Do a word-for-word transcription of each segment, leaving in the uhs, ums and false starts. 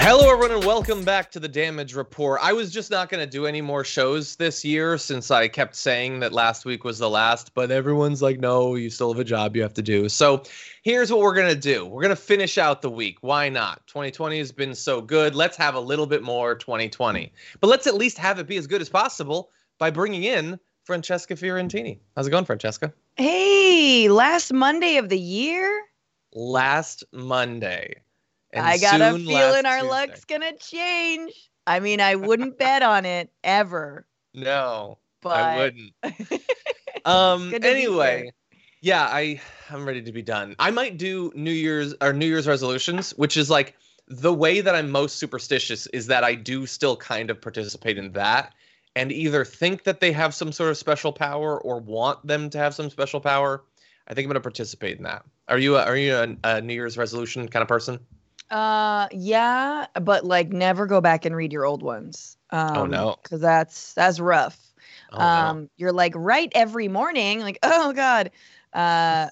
Hello, everyone, and welcome back to the Damage Report. I was just not going to do any more shows this year since I kept saying that last week was the last, but everyone's like, no, you still have a job you have to do. So here's what we're going to do. We're going to finish out the week. Why not? twenty twenty has been so good. Let's have a little bit more twenty twenty. But let's at least have it be as good as possible by bringing in Francesca Fiorentini. How's it going, Francesca? Hey, last Monday of the year? Last Monday. And I got a soon feeling last our Tuesday. luck's gonna change. I mean, I wouldn't bet on it ever. No, But I wouldn't. Um. good to be Anyway, here. yeah, I I'm ready to be done. I might do New Year's or New Year's resolutions, which is like the way that I'm most superstitious is that I do still kind of participate in that and either think that they have some sort of special power or want them to have some special power. I think I'm going to participate in that. Are you a, are you a, a New Year's resolution kind of person? Uh, yeah, but like never go back and read your old ones. Um, Oh, no. because that's that's rough. Oh, no. um, you're like right every morning, like oh god. Uh,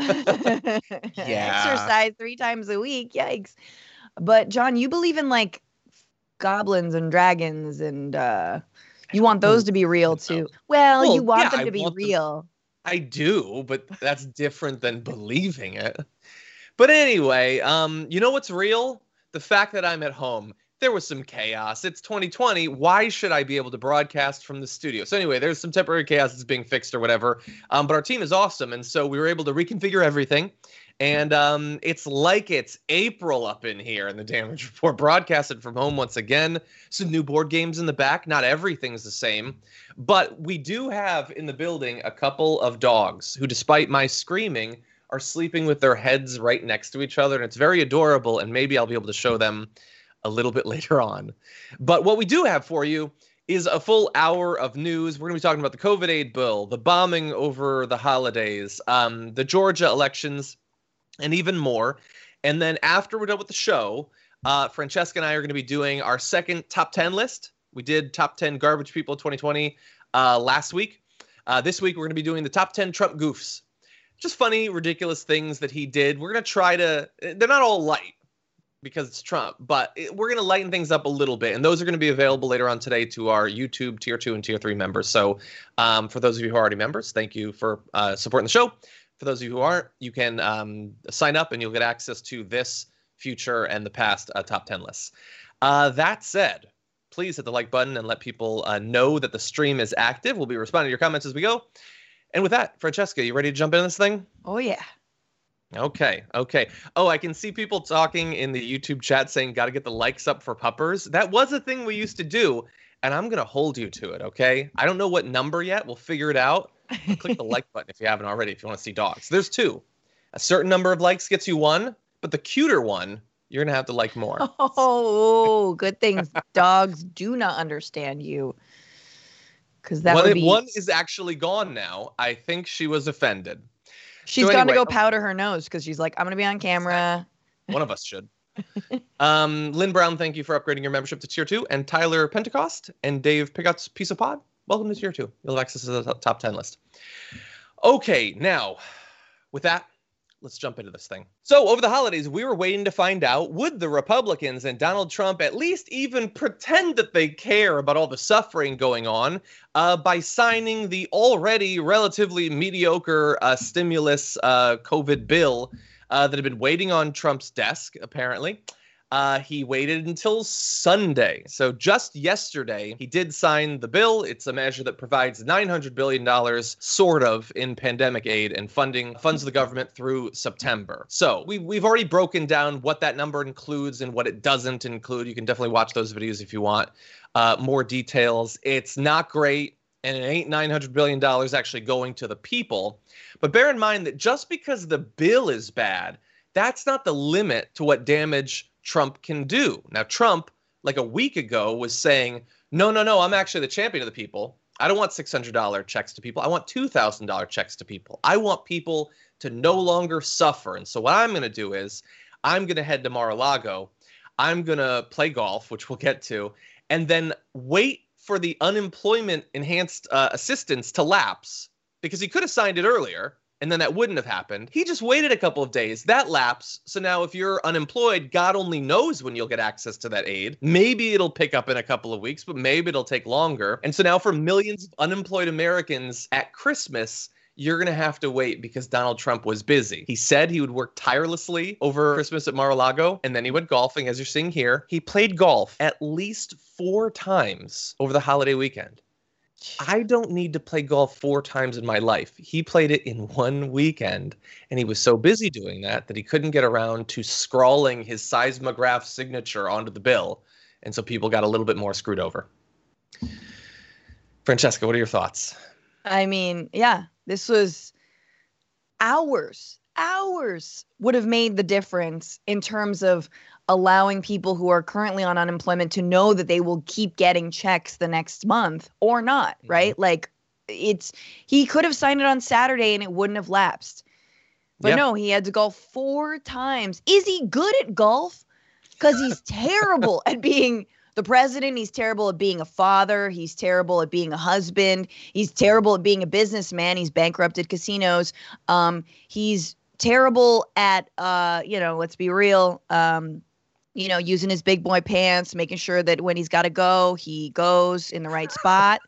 exercise three times a week. Yikes! But John, you believe in like goblins and dragons, and uh, you want those to be real too. Well, Well, you want yeah, them I to be want them- real. I do, but that's different than believing it. But anyway, um, you know what's real? The fact that I'm at home. There was some chaos. It's twenty twenty. Why should I be able to broadcast from the studio? So anyway, there's some temporary chaos that's being fixed or whatever. Um, but our team is awesome, and so we were able to reconfigure everything. And um, it's like it's April up in here in the Damage Report, broadcasted from home once again. Some new board games in the back. Not everything's the same. But we do have in the building a couple of dogs who, despite my screaming, are sleeping with their heads right next to each other. And it's very adorable, and maybe I'll be able to show them a little bit later on. But what we do have for you is a full hour of news. We're going to be talking about the COVID aid bill, the bombing over the holidays, um, the Georgia elections, and even more. And then after we're done with the show, uh, Francesca and I are going to be doing our second top ten list. We did top ten garbage people twenty twenty uh, last week. Uh, this week, we're going to be doing the top ten Trump goofs. Just funny, ridiculous things that he did. We're going to try to, they're not all light because it's Trump, but it, we're going to lighten things up a little bit. And those are going to be available later on today to our YouTube tier two and tier three members. So um, for those of you who are already members, thank you for uh, supporting the show. For those of you who aren't, you can um, sign up and you'll get access to this, future, and the past uh, top ten lists. Uh, that said, please hit the like button and let people uh, know that the stream is active. We'll be responding to your comments as we go. And with that, Francesca, you ready to jump into this thing? Oh yeah. Okay, okay. Oh, I can see people talking in the YouTube chat saying, got to get the likes up for puppers. That was a thing we used to do, and I'm going to hold you to it, okay? I don't know what number yet. We'll figure it out. Click the like button if you haven't already, if you want to see dogs. There's two. A certain number of likes gets you one, but the cuter one, you're going to have to like more. Oh, good things dogs do not understand you. Because that One, would be... one is actually gone now. I think she was offended. She's So gone to anyway- go powder her nose because she's like, I'm going to be on camera. One of us should. um, Lynn Brown, thank you for upgrading your membership to tier two. And Tyler Pentecost and Dave Pigott's Piece of Pod, welcome to tier two. You'll have access to the top ten list. Okay, now, with that, let's jump into this thing. So over the holidays, we were waiting to find out, would the Republicans and Donald Trump at least even pretend that they care about all the suffering going on uh, by signing the already relatively mediocre uh, stimulus uh, COVID bill uh, that had been waiting on Trump's desk, apparently. Uh, he waited until Sunday. So just yesterday, he did sign the bill. It's a measure that provides nine hundred billion dollars, sort of, in pandemic aid and funding funds the government through September. So we, we've already broken down what that number includes and what it doesn't include. You can definitely watch those videos if you want uh, more details. It's not great, and it ain't nine hundred billion dollars actually going to the people. But bear in mind that just because the bill is bad, that's not the limit to what damage Trump can do. Now, Trump, like a week ago, was saying, no, no, no, I'm actually the champion of the people. I don't want six hundred dollars checks to people. I want two thousand dollars checks to people. I want people to no longer suffer. And so what I'm going to do is I'm going to head to Mar-a-Lago. I'm going to play golf, which we'll get to, and then wait for the unemployment enhanced uh, assistance to lapse, because he could have signed it earlier. and then that wouldn't have happened. He just waited a couple of days. That lapse. So now if you're unemployed, God only knows when you'll get access to that aid. Maybe it'll pick up in a couple of weeks, but maybe it'll take longer. And so now for millions of unemployed Americans at Christmas, you're going to have to wait because Donald Trump was busy. He said he would work tirelessly over Christmas at Mar-a-Lago, and then he went golfing, as you're seeing here. He played golf at least four times over the holiday weekend. I don't need to play golf four times in my life. He played it in one weekend, and he was so busy doing that that he couldn't get around to scrawling his seismograph signature onto the bill, and so people got a little bit more screwed over. Francesca, what are your thoughts? I mean, yeah, this was hours, hours would have made the difference in terms of allowing people who are currently on unemployment to know that they will keep getting checks the next month or not, right? Mm-hmm. Like it's, he could have signed it on Saturday and it wouldn't have lapsed. But yeah. No, he had to golf four times. Is he good at golf? Because he's terrible at being the president. He's terrible at being a father. He's terrible at being a husband. He's terrible at being a businessman. He's bankrupted casinos. Um, he's terrible at, uh, you know, let's be real, um, you know, using his big boy pants, making sure that when he's got to go, he goes in the right spot.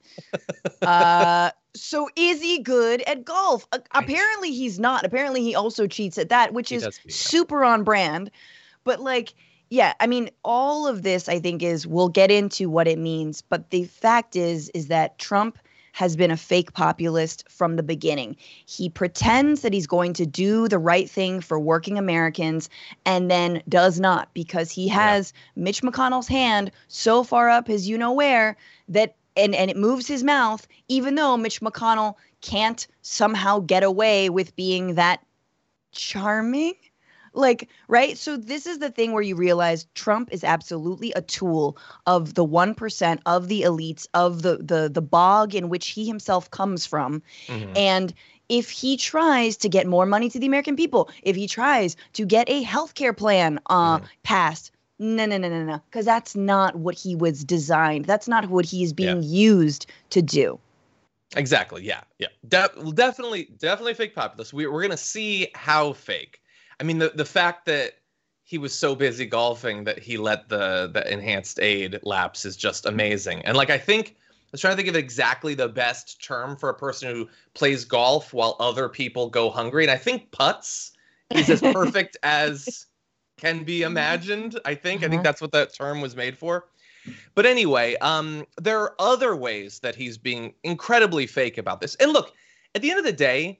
Uh, so is he good at golf? Uh, apparently he's not. Apparently he also cheats at that, which he is be, yeah. super on brand. But like, yeah, I mean, all of this, I think, is we'll get into what it means. But the fact is, is that Trump has been a fake populist from the beginning. He pretends that he's going to do the right thing for working Americans and then does not, because he has yeah. Mitch McConnell's hand so far up his you-know-where that and, and it moves his mouth, even though Mitch McConnell can't somehow get away with being that charming. Like, right? So this is the thing where you realize Trump is absolutely a tool of the one percent, of the elites, of the the the bog in which he himself comes from. Mm-hmm. And if he tries to get more money to the American people, if he tries to get a healthcare plan uh, mm-hmm. passed, no, no, no, no, no, because that's not what he was designed. That's not what he's being yeah. used to do. Exactly. Yeah. Yeah. De- definitely, definitely fake populist. We, we're going to see how fake. I mean, the, the fact that he was so busy golfing that he let the, the enhanced aid lapse is just amazing. And like, I think I was trying to think of exactly the best term for a person who plays golf while other people go hungry. And I think putts is as perfect as can be imagined. I think, uh-huh. I think that's what that term was made for. But anyway, um, there are other ways that he's being incredibly fake about this. And look, at the end of the day,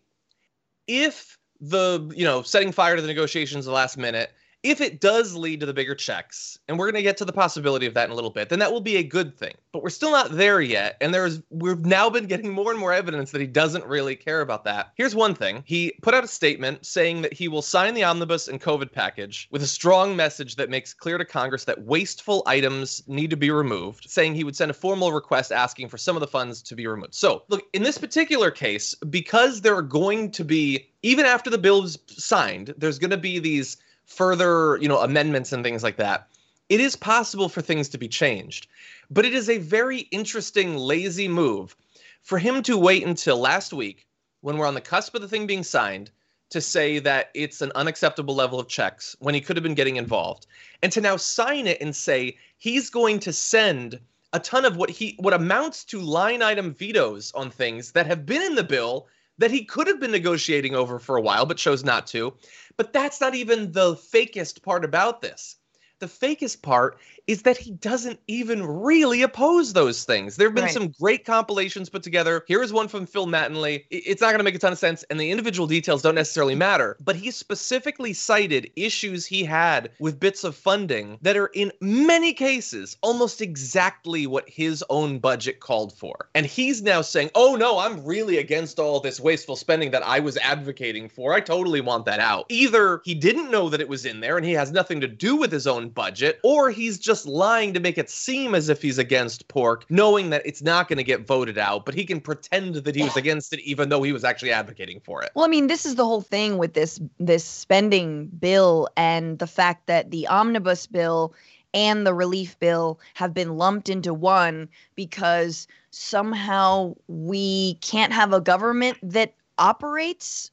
if the, you know, setting fire to the negotiations at the last minute, if it does lead to the bigger checks, and we're going to get to the possibility of that in a little bit, then that will be a good thing. But we're still not there yet, and there's we've now been getting more and more evidence that he doesn't really care about that. Here's one thing. He put out a statement saying that he will sign the omnibus and COVID package with a strong message that makes clear to Congress that wasteful items need to be removed, saying he would send a formal request asking for some of the funds to be removed. So, look, in this particular case, because there are going to be, even after the bill is signed, there's going to be these further, you know, amendments and things like that. It is possible for things to be changed, but it is a very interesting, lazy move for him to wait until last week when we're on the cusp of the thing being signed to say that it's an unacceptable level of checks when he could have been getting involved, and to now sign it and say he's going to send a ton of what he what amounts to line item vetoes on things that have been in the bill that he could have been negotiating over for a while but chose not to. But that's not even the fakest part about this. The fakest part is that he doesn't even really oppose those things. There have been right. some great compilations put together. Here is one from Phil Mattingly. It's not going to make a ton of sense, and the individual details don't necessarily matter. But he specifically cited issues he had with bits of funding that are in many cases almost exactly what his own budget called for. And he's now saying, oh, no, I'm really against all this wasteful spending that I was advocating for. I totally want that out. Either he didn't know that it was in there and he has nothing to do with his own budget, or he's just lying to make it seem as if he's against pork, knowing that it's not going to get voted out, but he can pretend that he was against it even though he was actually advocating for it. Well, I mean, this is the whole thing with this this spending bill and the fact that the omnibus bill and the relief bill have been lumped into one because somehow we can't have a government that operates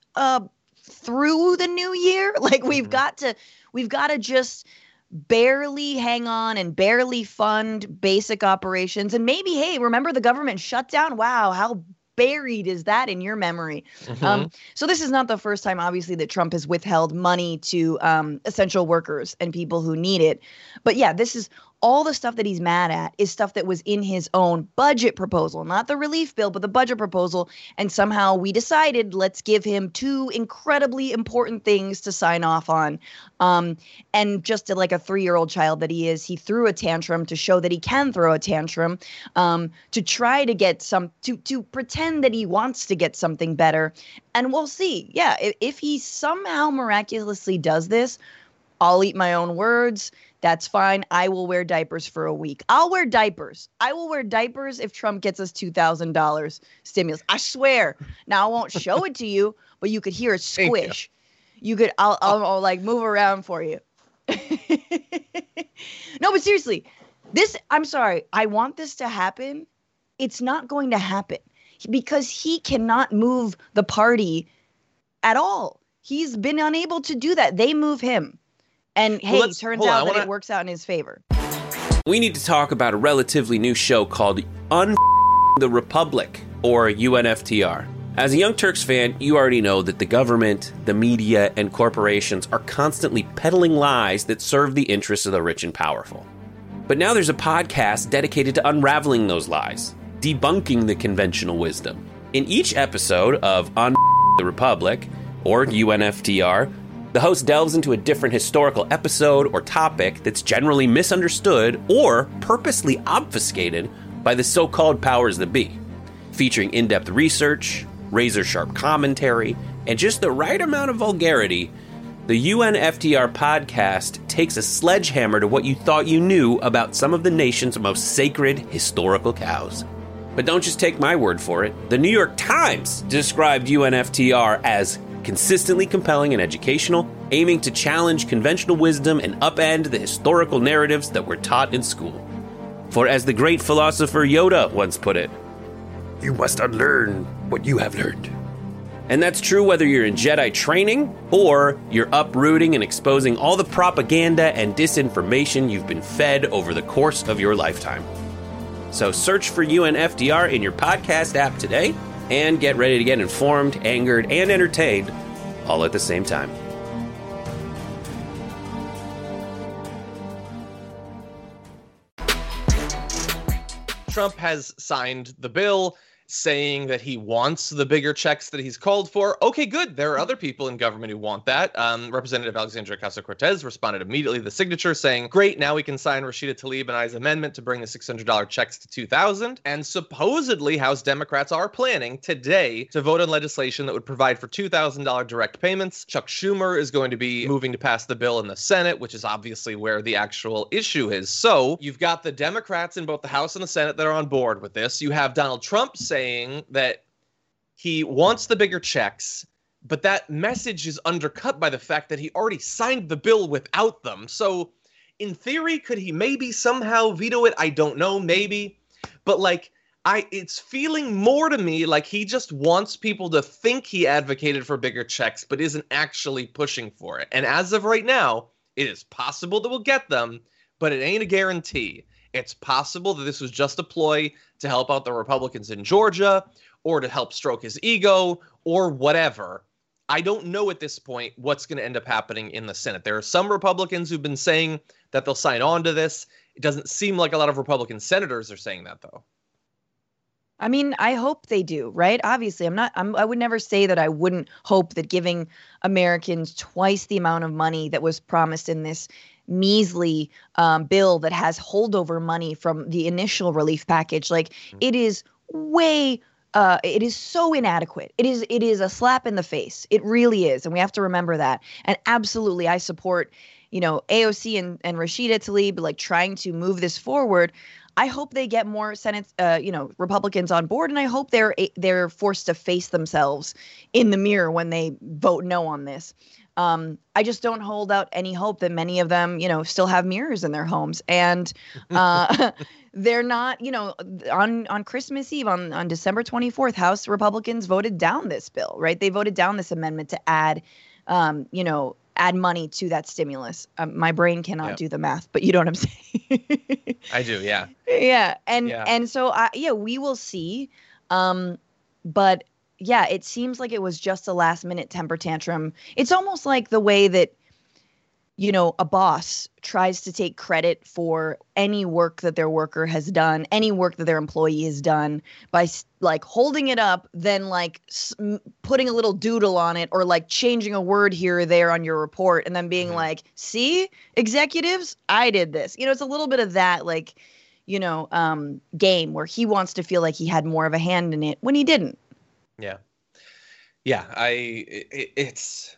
uh, through the new year. Like we've Mhm. got to, we've got to just barely hang on and barely fund basic operations. And maybe, hey, remember the government shutdown? Wow, how buried is that in your memory? Mhm. Um, so this is not the first time, obviously, that Trump has withheld money to um, essential workers and people who need it. But yeah, this is all the stuff that he's mad at is stuff that was in his own budget proposal, not the relief bill, but the budget proposal. And somehow we decided, let's give him two incredibly important things to sign off on. Um, and just like a three-year-old child that he is, he threw a tantrum to show that he can throw a tantrum, um, to try to get some, to to pretend that he wants to get something better. And we'll see. Yeah, if, if he somehow miraculously does this, I'll eat my own words. That's fine. I will wear diapers for a week. I'll wear diapers. I will wear diapers if Trump gets us two thousand dollars stimulus. I swear. Now, I won't show it to you, but you could hear it Thank you. squish. You could, I'll, I'll, I'll like move around for you. No, but seriously, this, I'm sorry. I want this to happen. It's not going to happen because he cannot move the party at all. He's been unable to do that. They move him. And hey, Well, it turns hold on, out I that wanna- it works out in his favor. We need to talk about a relatively new show called Un the Republic, or U N F T R. As a Young Turks fan, you already know that the government, the media, and corporations are constantly peddling lies that serve the interests of the rich and powerful. But now there's a podcast dedicated to unraveling those lies, debunking the conventional wisdom. In each episode of Un the Republic, or U N F T R, the host delves into a different historical episode or topic that's generally misunderstood or purposely obfuscated by the so-called powers that be. Featuring in-depth research, razor-sharp commentary, and just the right amount of vulgarity, the U N F T R podcast takes a sledgehammer to what you thought you knew about some of the nation's most sacred historical cows. But don't just take my word for it. The New York Times described U N F T R as consistently compelling and educational, aiming to challenge conventional wisdom and upend the historical narratives that were taught in school. For as the great philosopher Yoda once put it, you must unlearn what you have learned. And that's true whether you're in Jedi training or you're uprooting and exposing all the propaganda and disinformation you've been fed over the course of your lifetime. So search for U N F T R in your podcast app today and get ready to get informed, angered, and entertained all at the same time. Trump has signed the bill saying that he wants the bigger checks that he's called for. Okay, good. There are other people in government who want that. Um, Representative Alexandria Ocasio-Cortez responded immediately to the signature saying, great, now we can sign Rashida Tlaib and I's amendment to bring the six hundred dollars checks to two thousand dollars. And supposedly House Democrats are planning today to vote on legislation that would provide for two thousand dollars direct payments. Chuck Schumer is going to be moving to pass the bill in the Senate, which is obviously where the actual issue is. So you've got the Democrats in both the House and the Senate that are on board with this. You have Donald Trump saying that he wants the bigger checks, but that message is undercut by the fact that he already signed the bill without them. So in theory, could he maybe somehow veto it? I don't know, maybe. But like, I it's feeling more to me like he just wants people to think he advocated for bigger checks, but isn't actually pushing for it. And as of right now, it is possible that we'll get them, but it ain't a guarantee. It's possible that this was just a ploy to help out the Republicans in Georgia or to help stroke his ego or whatever. I don't know at this point what's going to end up happening in the Senate. There are some Republicans who've been saying that they'll sign on to this. It doesn't seem like a lot of Republican senators are saying that, though. I mean, I hope they do, right? Obviously, I'm not, I'm, I would never say that I wouldn't hope that giving Americans twice the amount of money that was promised in this measly um, bill that has holdover money from the initial relief package, like it is way, uh, it is so inadequate. It is, it is a slap in the face. It really is. And we have to remember that. And absolutely, I support, you know, A O C and, and Rashida Tlaib, like trying to move this forward. I hope they get more Senate, uh, you know, Republicans on board, and I hope they're they're forced to face themselves in the mirror when they vote no on this. Um, I just don't hold out any hope that many of them, you know, still have mirrors in their homes. And uh, they're not, you know, on, on Christmas Eve, on, on December twenty-fourth, House Republicans voted down this bill, right? They voted down this amendment to add, um, you know, add money to that stimulus. Um, my brain cannot yeah. do the math, but you know what I'm saying? I do, yeah. Yeah. And, yeah. and so, I, yeah, we will see. Um, but yeah, it seems like it was just a last minute temper tantrum. It's almost like the way that, you know, a boss tries to take credit for any work that their worker has done, any work that their employee has done by like holding it up, then like s- putting a little doodle on it or like changing a word here or there on your report and then being mm-hmm. like, see, executives, I did this. You know, it's a little bit of that like, you know, um, game where he wants to feel like he had more of a hand in it when he didn't. Yeah. Yeah. I, it, it's,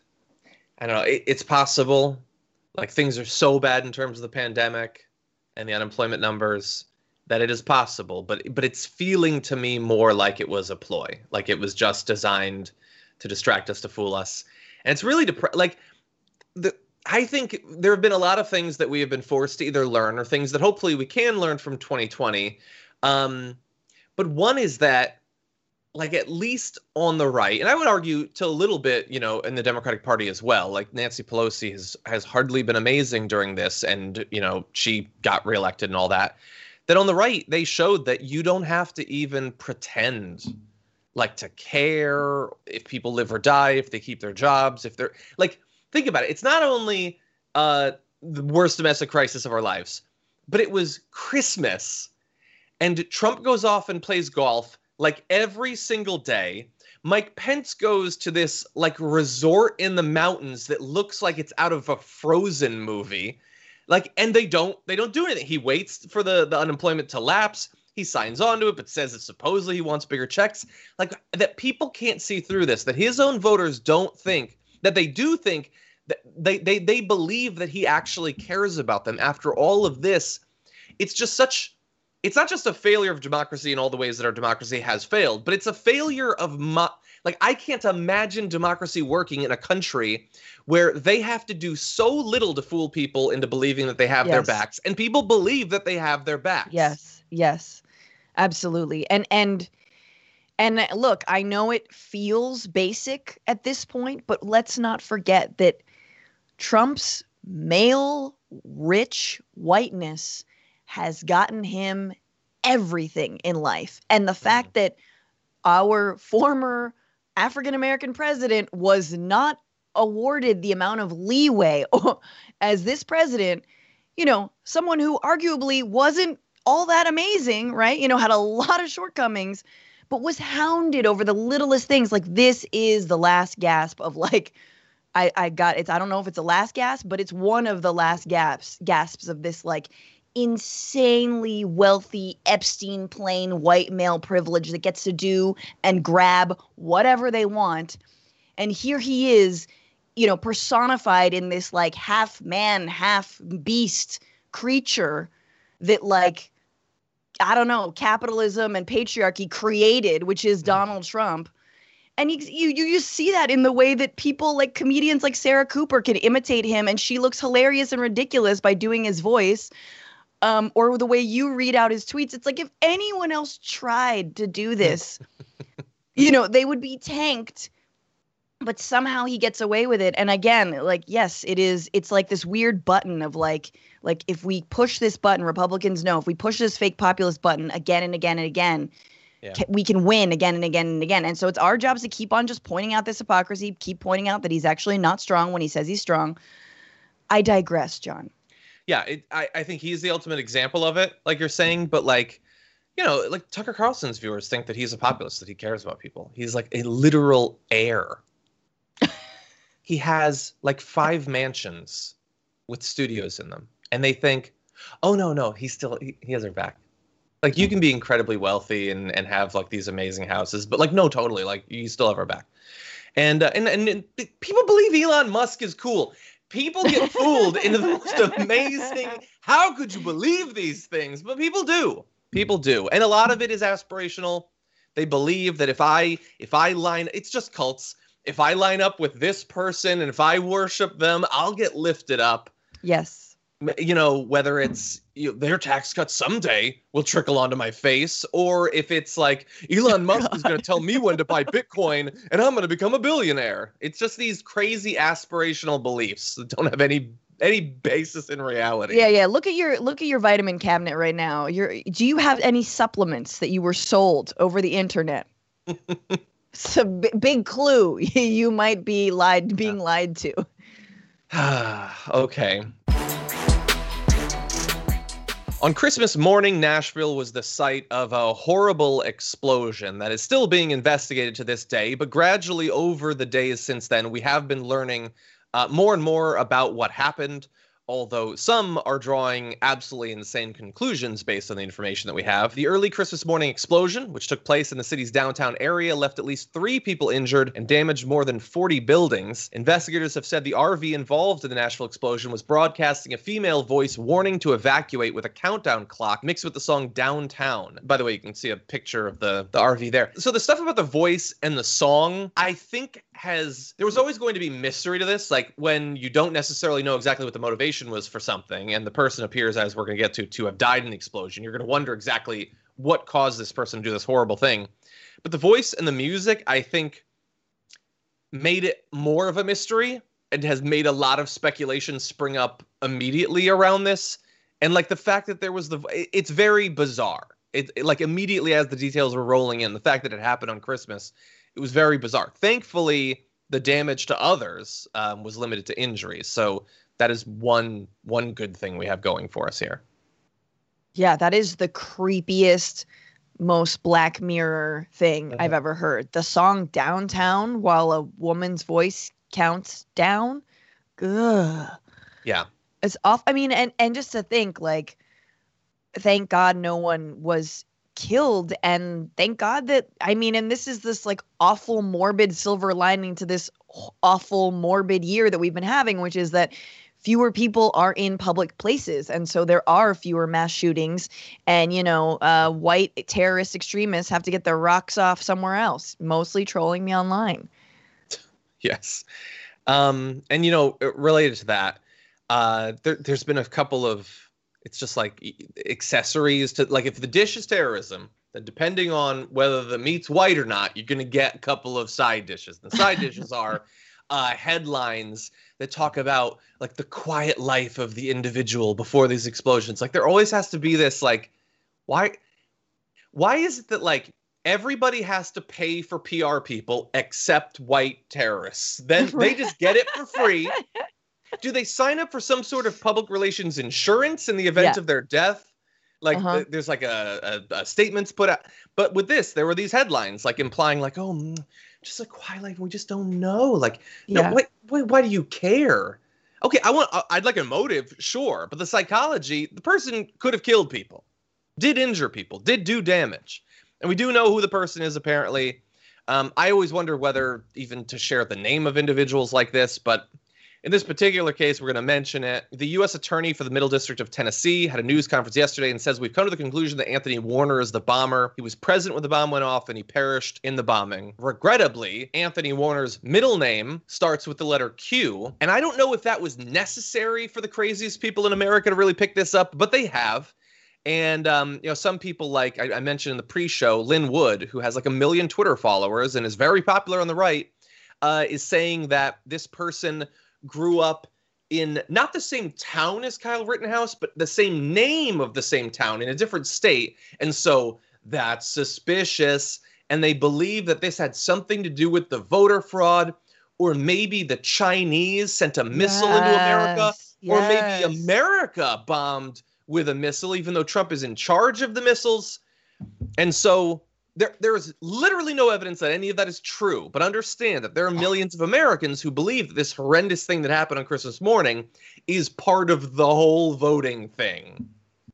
I don't know. It, it's possible. Like things are so bad in terms of the pandemic and the unemployment numbers that it is possible, but, but it's feeling to me more like it was a ploy, like it was just designed to distract us, to fool us. And it's really depre- like the, I think there have been a lot of things that we have been forced to either learn or things that hopefully we can learn from twenty twenty. Um, but one is that, like, at least on the right, and I would argue to a little bit, you know, in the Democratic Party as well, like Nancy Pelosi has, has hardly been amazing during this. And, you know, she got reelected and all that, that on the right, they showed that you don't have to even pretend like to care if people live or die, if they keep their jobs, if they're like, think about it. It's not only uh, the worst domestic crisis of our lives, but it was Christmas and Trump goes off and plays golf like every single day. Mike Pence goes to this like resort in the mountains that looks like it's out of a Frozen movie. Like, and they don't, they don't do anything. He waits for the, the unemployment to lapse. He signs on to it, but says that supposedly he wants bigger checks. Like that people can't see through this, that his own voters don't think, that they do think that they, they, they believe that he actually cares about them after all of this. It's just such, it's not just a failure of democracy in all the ways that our democracy has failed, but it's a failure of, mo- like, I can't imagine democracy working in a country where they have to do so little to fool people into believing that they have yes. their backs, and people believe that they have their backs. Yes, yes, absolutely. And, and, and look, I know it feels basic at this point, but let's not forget that Trump's male, rich whiteness has gotten him everything in life. And the fact that our former African-American president was not awarded the amount of leeway as this president, you know, someone who arguably wasn't all that amazing, right? You know, had a lot of shortcomings, but was hounded over the littlest things. Like, this is the last gasp of like, I, I got it's, I don't know if it's the last gasp, but it's one of the last gasps, gasps of this like insanely wealthy Epstein plane white male privilege that gets to do and grab whatever they want. And here he is, you know, personified in this like half man, half beast creature that like, I don't know, capitalism and patriarchy created, which is Donald Trump. And you, you you just see that in the way that people like comedians like Sarah Cooper can imitate him, and she looks hilarious and ridiculous by doing his voice. Um, or the way you read out his tweets, it's like if anyone else tried to do this, you know, they would be tanked. But somehow he gets away with it. And again, like, yes, it is. It's like this weird button of like, like if we push this button, Republicans know if we push this fake populist button again and again and again, yeah. we can win again and again and again. And so it's our jobs to keep on just pointing out this hypocrisy, keep pointing out that he's actually not strong when he says he's strong. I digress, John. Yeah, it, I, I think he's the ultimate example of it, like you're saying. But like, you know, like Tucker Carlson's viewers think that he's a populist, that he cares about people. He's like a literal heir. He has like five mansions with studios in them. And they think, oh, no, no, he's still, he, he has her back. Like, you can be incredibly wealthy and, and have like these amazing houses, but like, no, totally. Like, you still have her back. And, uh, and, and, and people believe Elon Musk is cool. People get fooled into the most amazing, how could you believe these things? But people do. People do. And a lot of it is aspirational. They believe that if I if I line, it's just cults. if I line up with this person and if I worship them, I'll get lifted up. Yes. You know, whether it's you know, their tax cut someday will trickle onto my face, or if it's like Elon Musk God. is going to tell me when to buy Bitcoin and I'm going to become a billionaire. It's just these crazy aspirational beliefs that don't have any any basis in reality. Yeah, yeah. Look at your look at your vitamin cabinet right now. You're, do you have any supplements that you were sold over the internet? It's a b- big clue. You might be lied being yeah. lied to. Okay. On Christmas morning, Nashville was the site of a horrible explosion that is still being investigated to this day, but gradually over the days since then, we have been learning uh, more and more about what happened, although some are drawing absolutely insane conclusions based on the information that we have. The early Christmas morning explosion, which took place in the city's downtown area, left at least three people injured and damaged more than forty buildings. Investigators have said the R V involved in the Nashville explosion was broadcasting a female voice warning to evacuate with a countdown clock mixed with the song Downtown. By the way, you can see a picture of the, the R V there. So the stuff about the voice and the song, I think has, there was always going to be mystery to this, like when you don't necessarily know exactly what the motivation was for something and the person appears, as we're going to get to, to have died in the explosion. You're going to wonder exactly what caused this person to do this horrible thing. But the voice and the music, I think, made it more of a mystery and has made a lot of speculation spring up immediately around this. And like the fact that there was the, it's very bizarre. It, it like immediately as the details were rolling in, the fact that it happened on Christmas, it was very bizarre. Thankfully, the damage to others um, was limited to injuries. So that is one one good thing we have going for us here. Yeah, that is the creepiest, most Black Mirror thing uh-huh. I've ever heard. The song Downtown while a woman's voice counts down. Ugh. Yeah. It's off. I mean, and, and just to think, like, thank God no one was killed, and thank God that, I mean, and this is this like awful morbid silver lining to this awful morbid year that we've been having, which is that fewer people are in public places, and so there are fewer mass shootings, and you know uh white terrorist extremists have to get their rocks off somewhere else, mostly trolling me online. Yes. Um and you know related to that, uh there, there's been a couple of, it's just like accessories to, like, if the dish is terrorism, then depending on whether the meat's white or not, you're going to get a couple of side dishes. The side dishes are uh, headlines that talk about, like, the quiet life of the individual before these explosions. Like, there always has to be this, like, why, why is it that, like, everybody has to pay for P R people except white terrorists? Then they just get it for free. Do they sign up for some sort of public relations insurance in the event yeah. of their death? Like, uh-huh. th- there's like a, a, a statements put out. But with this, there were these headlines, like implying, like, oh, mm, just a quiet life, we just don't know. Like, yeah. no, why, why, why do you care? Okay, I want, I'd like a motive, sure, but the psychology, the person could have killed people, did injure people, did do damage, and we do know who the person is. Apparently, um, I always wonder whether even to share the name of individuals like this, but. In this particular case, we're going to mention it. The U S attorney for the Middle District of Tennessee had a news conference yesterday and says, we've come to the conclusion that Anthony Warner is the bomber. He was present when the bomb went off and he perished in the bombing. Regrettably, Anthony Warner's middle name starts with the letter Q. And I don't know if that was necessary for the craziest people in America to really pick this up, but they have. And, um, you know, some people, like I, I mentioned in the pre-show, Lynn Wood, who has like a million Twitter followers and is very popular on the right, uh, is saying that this person grew up in not the same town as Kyle Rittenhouse, but the same name of the same town in a different state. And so that's suspicious. And they believe that this had something to do with the voter fraud, or maybe the Chinese sent a missile yes, into America, yes. or maybe America bombed with a missile, even though Trump is in charge of the missiles. And so There, there is literally no evidence that any of that is true, but understand that there are millions of Americans who believe that this horrendous thing that happened on Christmas morning is part of the whole voting thing.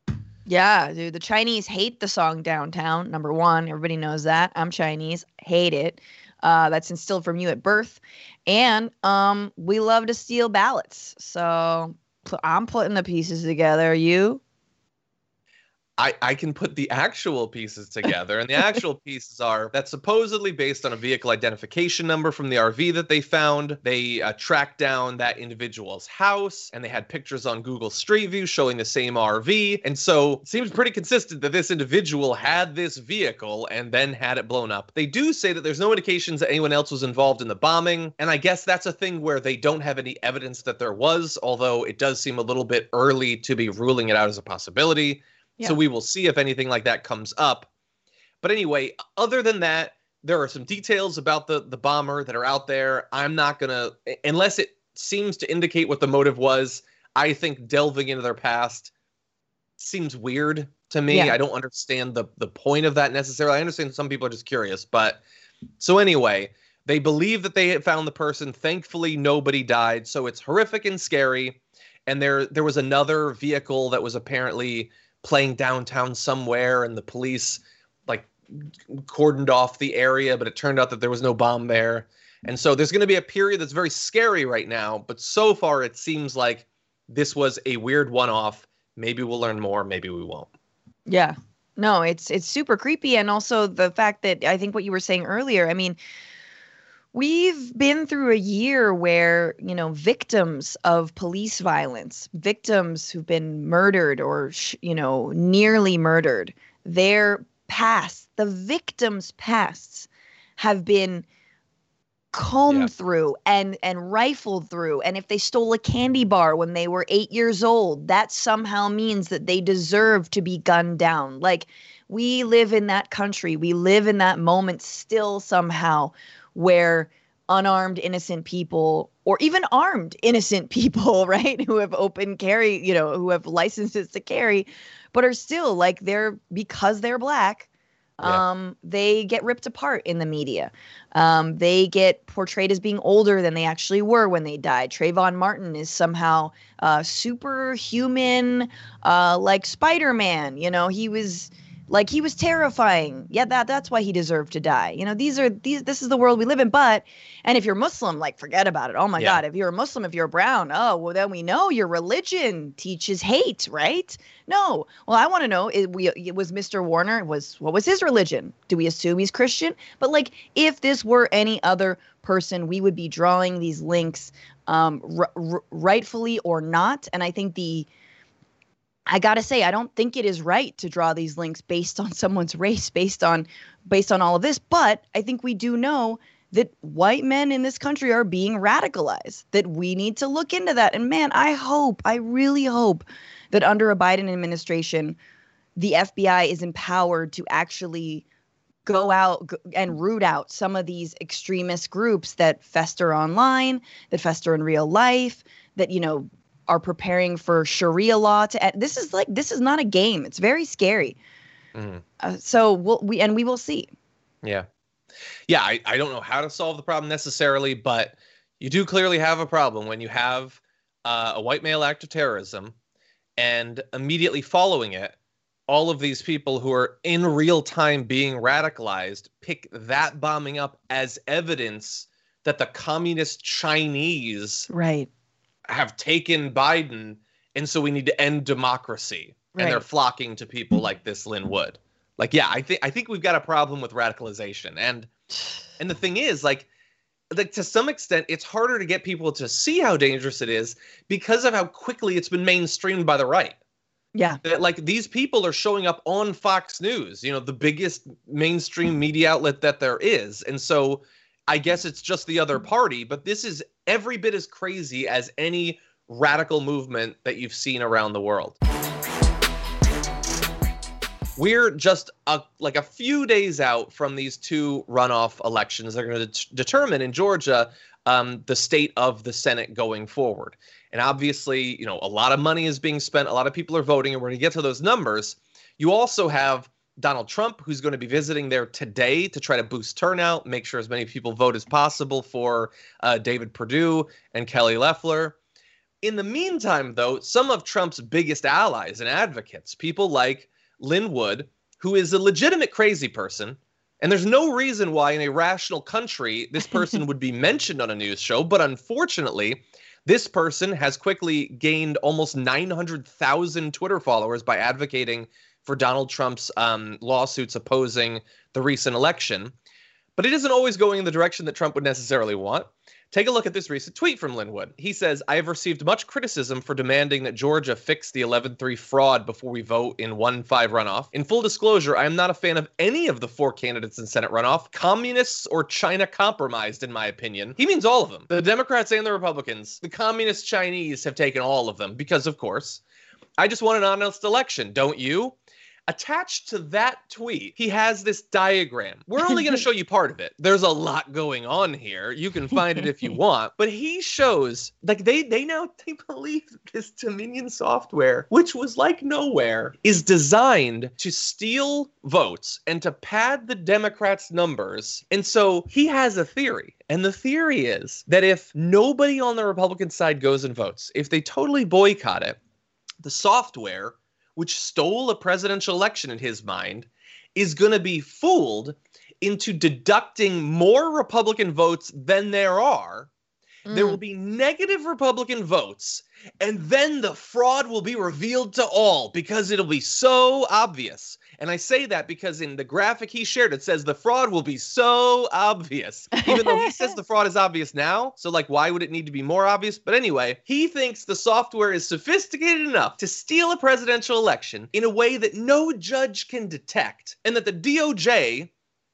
Yeah, dude, the Chinese hate the song Downtown, number one. Everybody knows that. I'm Chinese, hate it. Uh, that's instilled from you at birth. And um, we love to steal ballots. So I'm putting the pieces together. You? I, I can put the actual pieces together, and the actual pieces are that supposedly based on a vehicle identification number from the R V that they found, they uh, tracked down that individual's house, and they had pictures on Google Street View showing the same R V, and so it seems pretty consistent that this individual had this vehicle and then had it blown up. They do say that there's no indications that anyone else was involved in the bombing, and I guess that's a thing where they don't have any evidence that there was, although it does seem a little bit early to be ruling it out as a possibility. Yeah. So we will see if anything like that comes up. But anyway, other than that, there are some details about the, the bomber that are out there. I'm not going to, unless it seems to indicate what the motive was, I think delving into their past seems weird to me. Yeah. I don't understand the, the point of that necessarily. I understand some people are just curious. But so anyway, they believe that they had found the person. Thankfully, nobody died. So it's horrific and scary. And there there was another vehicle that was apparently playing downtown somewhere, and the police like cordoned off the area, but it turned out that there was no bomb there. And so there's going to be a period that's very scary right now, but so far it seems like this was a weird one-off. Maybe we'll learn more, maybe we won't. Yeah. No, it's it's super creepy. And also the fact that I think what you were saying earlier, I mean, we've been through a year where, you know, victims of police violence, victims who've been murdered or, sh- you know, nearly murdered, their past, the victims' pasts have been combed yeah. through and, and rifled through. And if they stole a candy bar when they were eight years old, that somehow means that they deserve to be gunned down. Like, we live in that country. We live in that moment still somehow, where unarmed innocent people, or even armed innocent people, right, who have open carry, you know, who have licenses to carry, but are still like, they're, because they're black, yeah. um, they get ripped apart in the media. Um, they get portrayed as being older than they actually were when they died. Trayvon Martin is somehow uh, superhuman, uh, like Spider-Man. You know, he was... Like, he was terrifying. Yeah, that that's why he deserved to die. You know, these are these this is the world we live in. But, and if you're Muslim, like, forget about it. Oh my yeah. God, if you're a Muslim, if you're brown, oh, well, then we know your religion teaches hate, right? No. Well, I want to know, it, we, it was Mister Warner, was what was his religion? Do we assume he's Christian? But, like, if this were any other person, we would be drawing these links um, r- r- rightfully or not. And I think the I gotta say, I don't think it is right to draw these links based on someone's race, based on based on all of this. But I think we do know that white men in this country are being radicalized, that we need to look into that. And man, I hope, I really hope that under a Biden administration, the F B I is empowered to actually go out and root out some of these extremist groups that fester online, that fester in real life, that, you know, are preparing for Sharia law to. This is like this is not a game. It's very scary. Mm. Uh, so we'll we and we will see. Yeah, yeah. I, I don't know how to solve the problem necessarily, but you do clearly have a problem when you have uh, a white male act of terrorism, and immediately following it, all of these people who are in real time being radicalized pick that bombing up as evidence that the communist Chinese right. have taken Biden, and so we need to end democracy. Right. And they're flocking to people like this Lin Wood. Like, yeah, I think I think we've got a problem with radicalization. And and the thing is, like, like to some extent, it's harder to get people to see how dangerous it is because of how quickly it's been mainstreamed by the right. Yeah. That, like, these people are showing up on Fox News, you know, the biggest mainstream media outlet that there is. And so I guess it's just the other party, but this is every bit as crazy as any radical movement that you've seen around the world. We're just a, like a few days out from these two runoff elections. They're going to det- determine in Georgia um, the state of the Senate going forward. And obviously, you know, a lot of money is being spent. A lot of people are voting, and we're going to get to those numbers. You also have Donald Trump, who's going to be visiting there today to try to boost turnout, make sure as many people vote as possible for uh, David Perdue and Kelly Loeffler. In the meantime, though, some of Trump's biggest allies and advocates, people like Lin Wood, who is a legitimate crazy person, and there's no reason why in a rational country this person would be mentioned on a news show, but unfortunately, this person has quickly gained almost nine hundred thousand Twitter followers by advocating for Donald Trump's um, lawsuits opposing the recent election. But it isn't always going in the direction that Trump would necessarily want. Take a look at this recent tweet from Lin Wood. He says, I have received much criticism for demanding that Georgia fix the eleven three fraud before we vote in one five runoff. In full disclosure, I am not a fan of any of the four candidates in Senate runoff, communists or China compromised, in my opinion. He means all of them. The Democrats and the Republicans. The communist Chinese have taken all of them because, of course, I just want an honest election, don't you? Attached to that tweet, he has this diagram. We're only going to show you part of it. There's a lot going on here. You can find it if you want. But he shows, like, they they now they believe this Dominion software, which was like nowhere, is designed to steal votes and to pad the Democrats' numbers. And so he has a theory. And the theory is that if nobody on the Republican side goes and votes, if they totally boycott it, the software, which stole a presidential election in his mind, is going to be fooled into deducting more Republican votes than there are. Mm. There will be negative Republican votes, and then the fraud will be revealed to all because it'll be so obvious. And I say that because in the graphic he shared, it says the fraud will be so obvious, even though he says the fraud is obvious now. So, like, why would it need to be more obvious? But anyway, he thinks the software is sophisticated enough to steal a presidential election in a way that no judge can detect, and that the D O J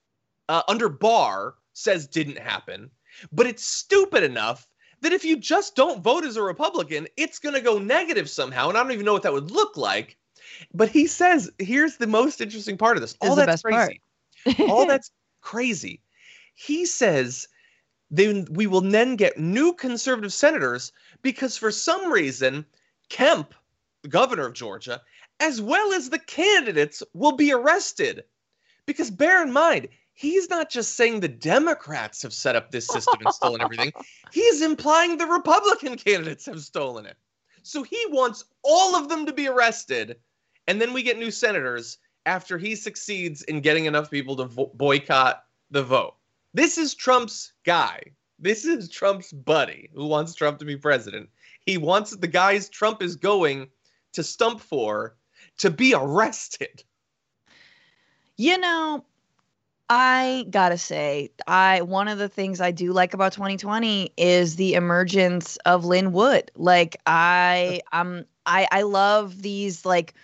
uh, under Barr says didn't happen. But it's stupid enough that if you just don't vote as a Republican, it's going to go negative somehow. And I don't even know what that would look like. But he says, here's the most interesting part of this. All that's crazy. All that's crazy. He says then we will then get new conservative senators because for some reason, Kemp, the governor of Georgia, as well as the candidates will be arrested. Because bear in mind, he's not just saying the Democrats have set up this system and stolen everything. He's implying the Republican candidates have stolen it. So he wants all of them to be arrested. And then we get new senators after he succeeds in getting enough people to vo- boycott the vote. This is Trump's guy. This is Trump's buddy who wants Trump to be president. He wants the guys Trump is going to stump for to be arrested. You know, I gotta say, I one of the things I do like about twenty twenty is the emergence of Lin Wood. Like I, um, I, I love these like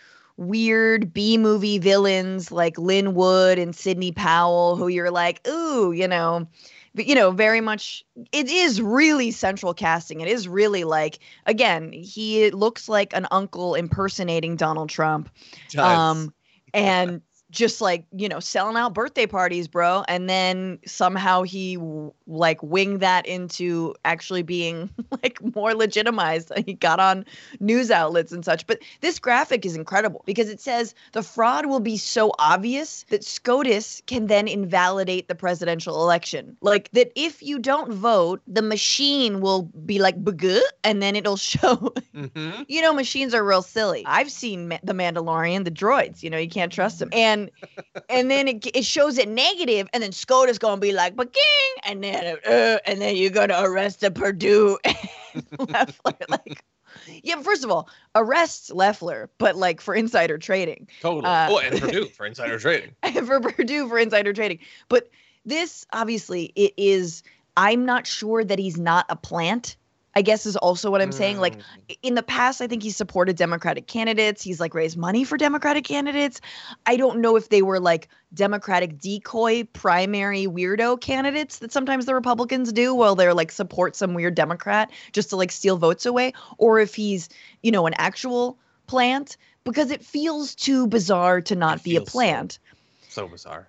weird B-movie villains like Lin Wood and Sidney Powell, who you're like, ooh, you know, but, you know, very much. It is really central casting. It is really like, again, he looks like an uncle impersonating Donald Trump, um, and. Just like, you know, selling out birthday parties, bro. And then somehow he w- like winged that into actually being like more legitimized. He got on news outlets and such. But this graphic is incredible because it says the fraud will be so obvious that SCOTUS can then invalidate the presidential election. Like that if you don't vote, the machine will be like, "Buh," and then it'll show. Mm-hmm. You know, machines are real silly. I've seen Ma- The Mandalorian, the droids, you know, you can't trust them. And And, and then it, it shows it negative, and then SCOTUS gonna be like, "Ba-ging," and then uh, and then you're gonna arrest the Purdue Loeffler. Like, yeah, first of all, arrest Loeffler, but like for insider trading. Totally. Uh, oh, and Purdue for insider trading. And for Purdue for insider trading. But this obviously it is. I'm not sure that he's not a plant. I guess is also what I'm saying. Like in the past, I think he supported Democratic candidates. He's like raised money for Democratic candidates. I don't know if they were like Democratic decoy primary weirdo candidates that sometimes the Republicans do while they're like support some weird Democrat just to like steal votes away, or if he's, you know, an actual plant, because it feels too bizarre to not it be a plant. So, so bizarre.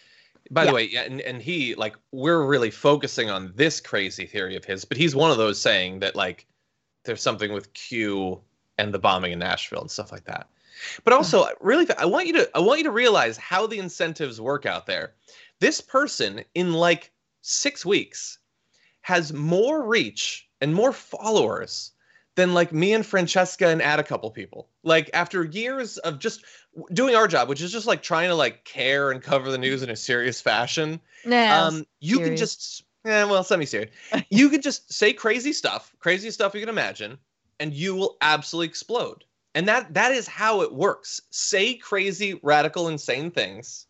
By the yeah. way, yeah, and, and he, like, we're really focusing on this crazy theory of his, but he's one of those saying that, like, there's something with Q and the bombing in Nashville and stuff like that. But also, really, I want you to I want you to realize how the incentives work out there. This person, in, like, six weeks, has more reach and more followers than, like, me and Francesca and add a couple people. Like, after years of just doing our job, which is just like trying to like care and cover the news in a serious fashion. Nah, um, you serious. can just, eh, well, semi-serious. You can just say crazy stuff, crazy stuff you can imagine, and you will absolutely explode. And that that is how it works. Say crazy, radical, insane things.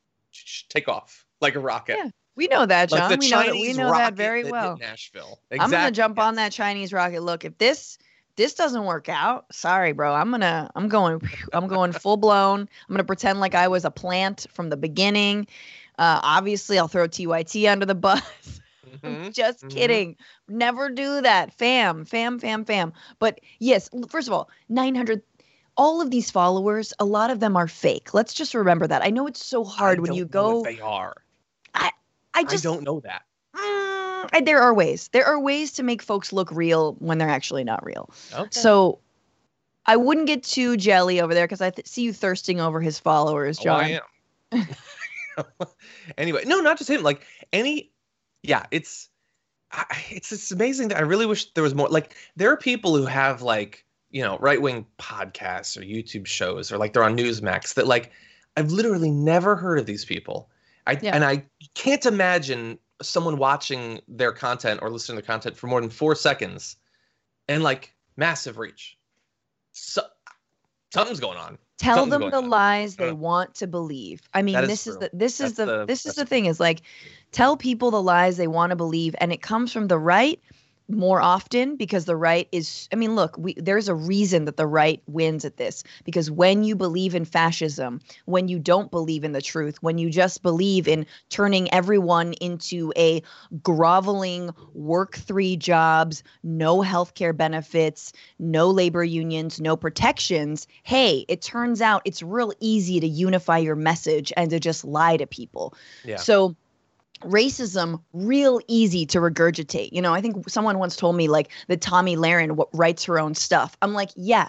Take off like a rocket. Yeah, we know that, John. Like we know that. We know that very that well. Nashville. Exactly. I'm gonna jump on that Chinese rocket. Look, if this this doesn't work out, sorry, bro. I'm gonna I'm going I'm going full blown. I'm gonna pretend like I was a plant from the beginning. Uh, obviously, I'll throw T Y T under the bus. Mm-hmm. Just mm-hmm. kidding. Never do that. Fam, fam, fam, fam. But yes, first of all, nine hundred. All of these followers, a lot of them are fake. Let's just remember that. I know it's so hard I when don't you know go. If they are. I I just I don't know that. Mm, I, there are ways. There are ways to make folks look real when they're actually not real. Okay. So I wouldn't get too jelly over there because I th- see you thirsting over his followers, John. Oh, I am. Anyway, no, not just him. Like any, yeah, it's, I, it's it's amazing that I really wish there was more. Like there are people who have like, you know, right wing podcasts or YouTube shows or like they're on Newsmax that like I've literally never heard of these people. I Yeah. and I can't imagine someone watching their content or listening to their content for more than four seconds and like massive reach. So something's going on. Tell Something's them going the on. lies they Uh, want to believe. I mean, that is this is true. the this is That's the, the- this is that's the thing is like tell people the lies they want to believe, and it comes from the right more often because the right is I mean, look, we there's a reason that the right wins at this because when you believe in fascism, when you don't believe in the truth, when you just believe in turning everyone into a groveling work three jobs, no healthcare benefits, no labor unions, no protections, hey, it turns out it's real easy to unify your message and to just lie to people. Yeah. So racism, real easy to regurgitate. You know, I think someone once told me like that Tommy Lahren w- writes her own stuff. I'm like, yeah,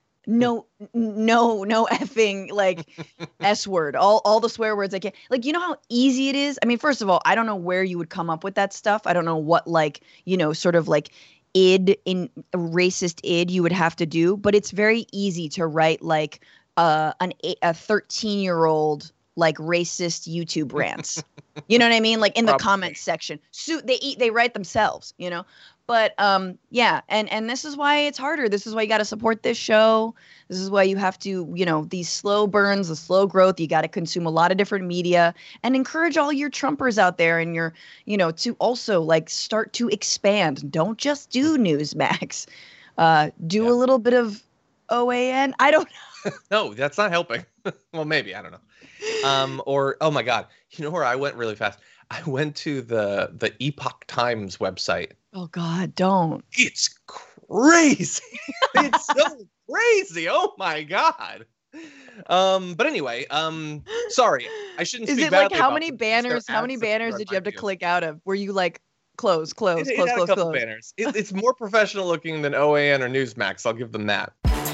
no, n- no, no effing like S word, all, all the swear words I can. Like, you know how easy it is? I mean, first of all, I don't know where you would come up with that stuff. I don't know what like, you know, sort of like id in racist id you would have to do, but it's very easy to write like uh, an a thirteen year old like racist YouTube rants. You know what I mean? Like in the Probably. comments section. So they eat, they write themselves, you know? But um, yeah. And, and this is why it's harder. This is why you got to support this show. This is why you have to, you know, these slow burns, the slow growth, you got to consume a lot of different media and encourage all your Trumpers out there and your, you know, to also like start to expand. Don't just do Newsmax. Uh, do Yeah. a little bit of O A N. I don't know. No, that's not helping. Well, maybe, I don't know. Um, or oh my God, you know where I went really fast? I went to the the Epoch Times website. Oh God, don't. It's crazy. It's so crazy. Oh my God. Um, but anyway, um, sorry, I shouldn't. Is speak it like badly how about many them. banners? They're How many absolutely banners did you have to remarkable. click out of? Were you like close, close, It, it close, had close, a couple close? banners. It, it's more professional looking than O A N or Newsmax. I'll give them that.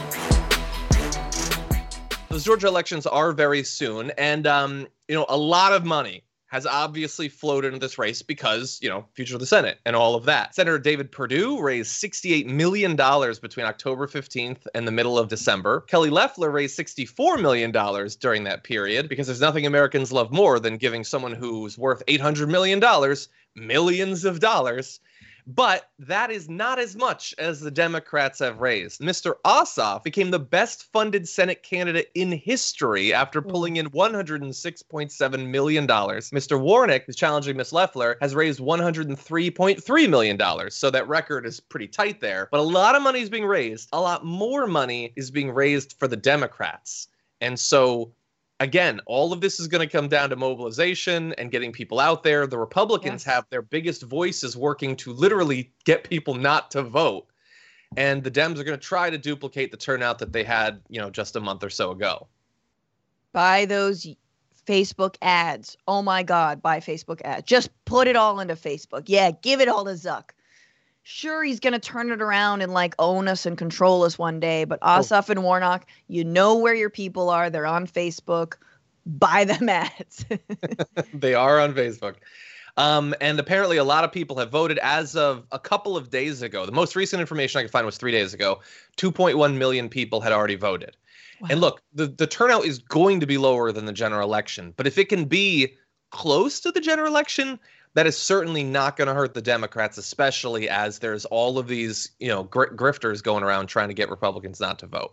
Those Georgia elections are very soon, and um, you know, a lot of money has obviously flowed into this race because, you know, future of the Senate and all of that. Senator David Perdue raised sixty-eight million dollars between October fifteenth and the middle of December. Kelly Loeffler raised sixty-four million dollars during that period because there's nothing Americans love more than giving someone who's worth eight hundred million dollars millions of dollars. But that is not as much as the Democrats have raised. Mister Ossoff became the best funded Senate candidate in history after pulling in one hundred six point seven million dollars. Mister Warnock, who's challenging Miz Loeffler, has raised one hundred three point three million dollars. So that record is pretty tight there. But a lot of money is being raised. A lot more money is being raised for the Democrats. And so again, all of this is going to come down to mobilization and getting people out there. The Republicans Yes. have their biggest voices working to literally get people not to vote. And the Dems are going to try to duplicate the turnout that they had, you know, just a month or so ago. Buy those Facebook ads. Oh my God, buy Facebook ads. Just put it all into Facebook. Yeah, give it all to Zuck. Sure, he's going to turn it around and like own us and control us one day. But Ossoff and Warnock, you know where your people are. They're on Facebook. Buy them ads. They are on Facebook. Um, and apparently a lot of people have voted as of a couple of days ago. The most recent information I could find was three days ago. two point one million people had already voted. Wow. And look, the, the turnout is going to be lower than the general election. But if it can be close to the general election, that is certainly not going to hurt the Democrats, especially as there's all of these, you know, gr- grifters going around trying to get Republicans not to vote.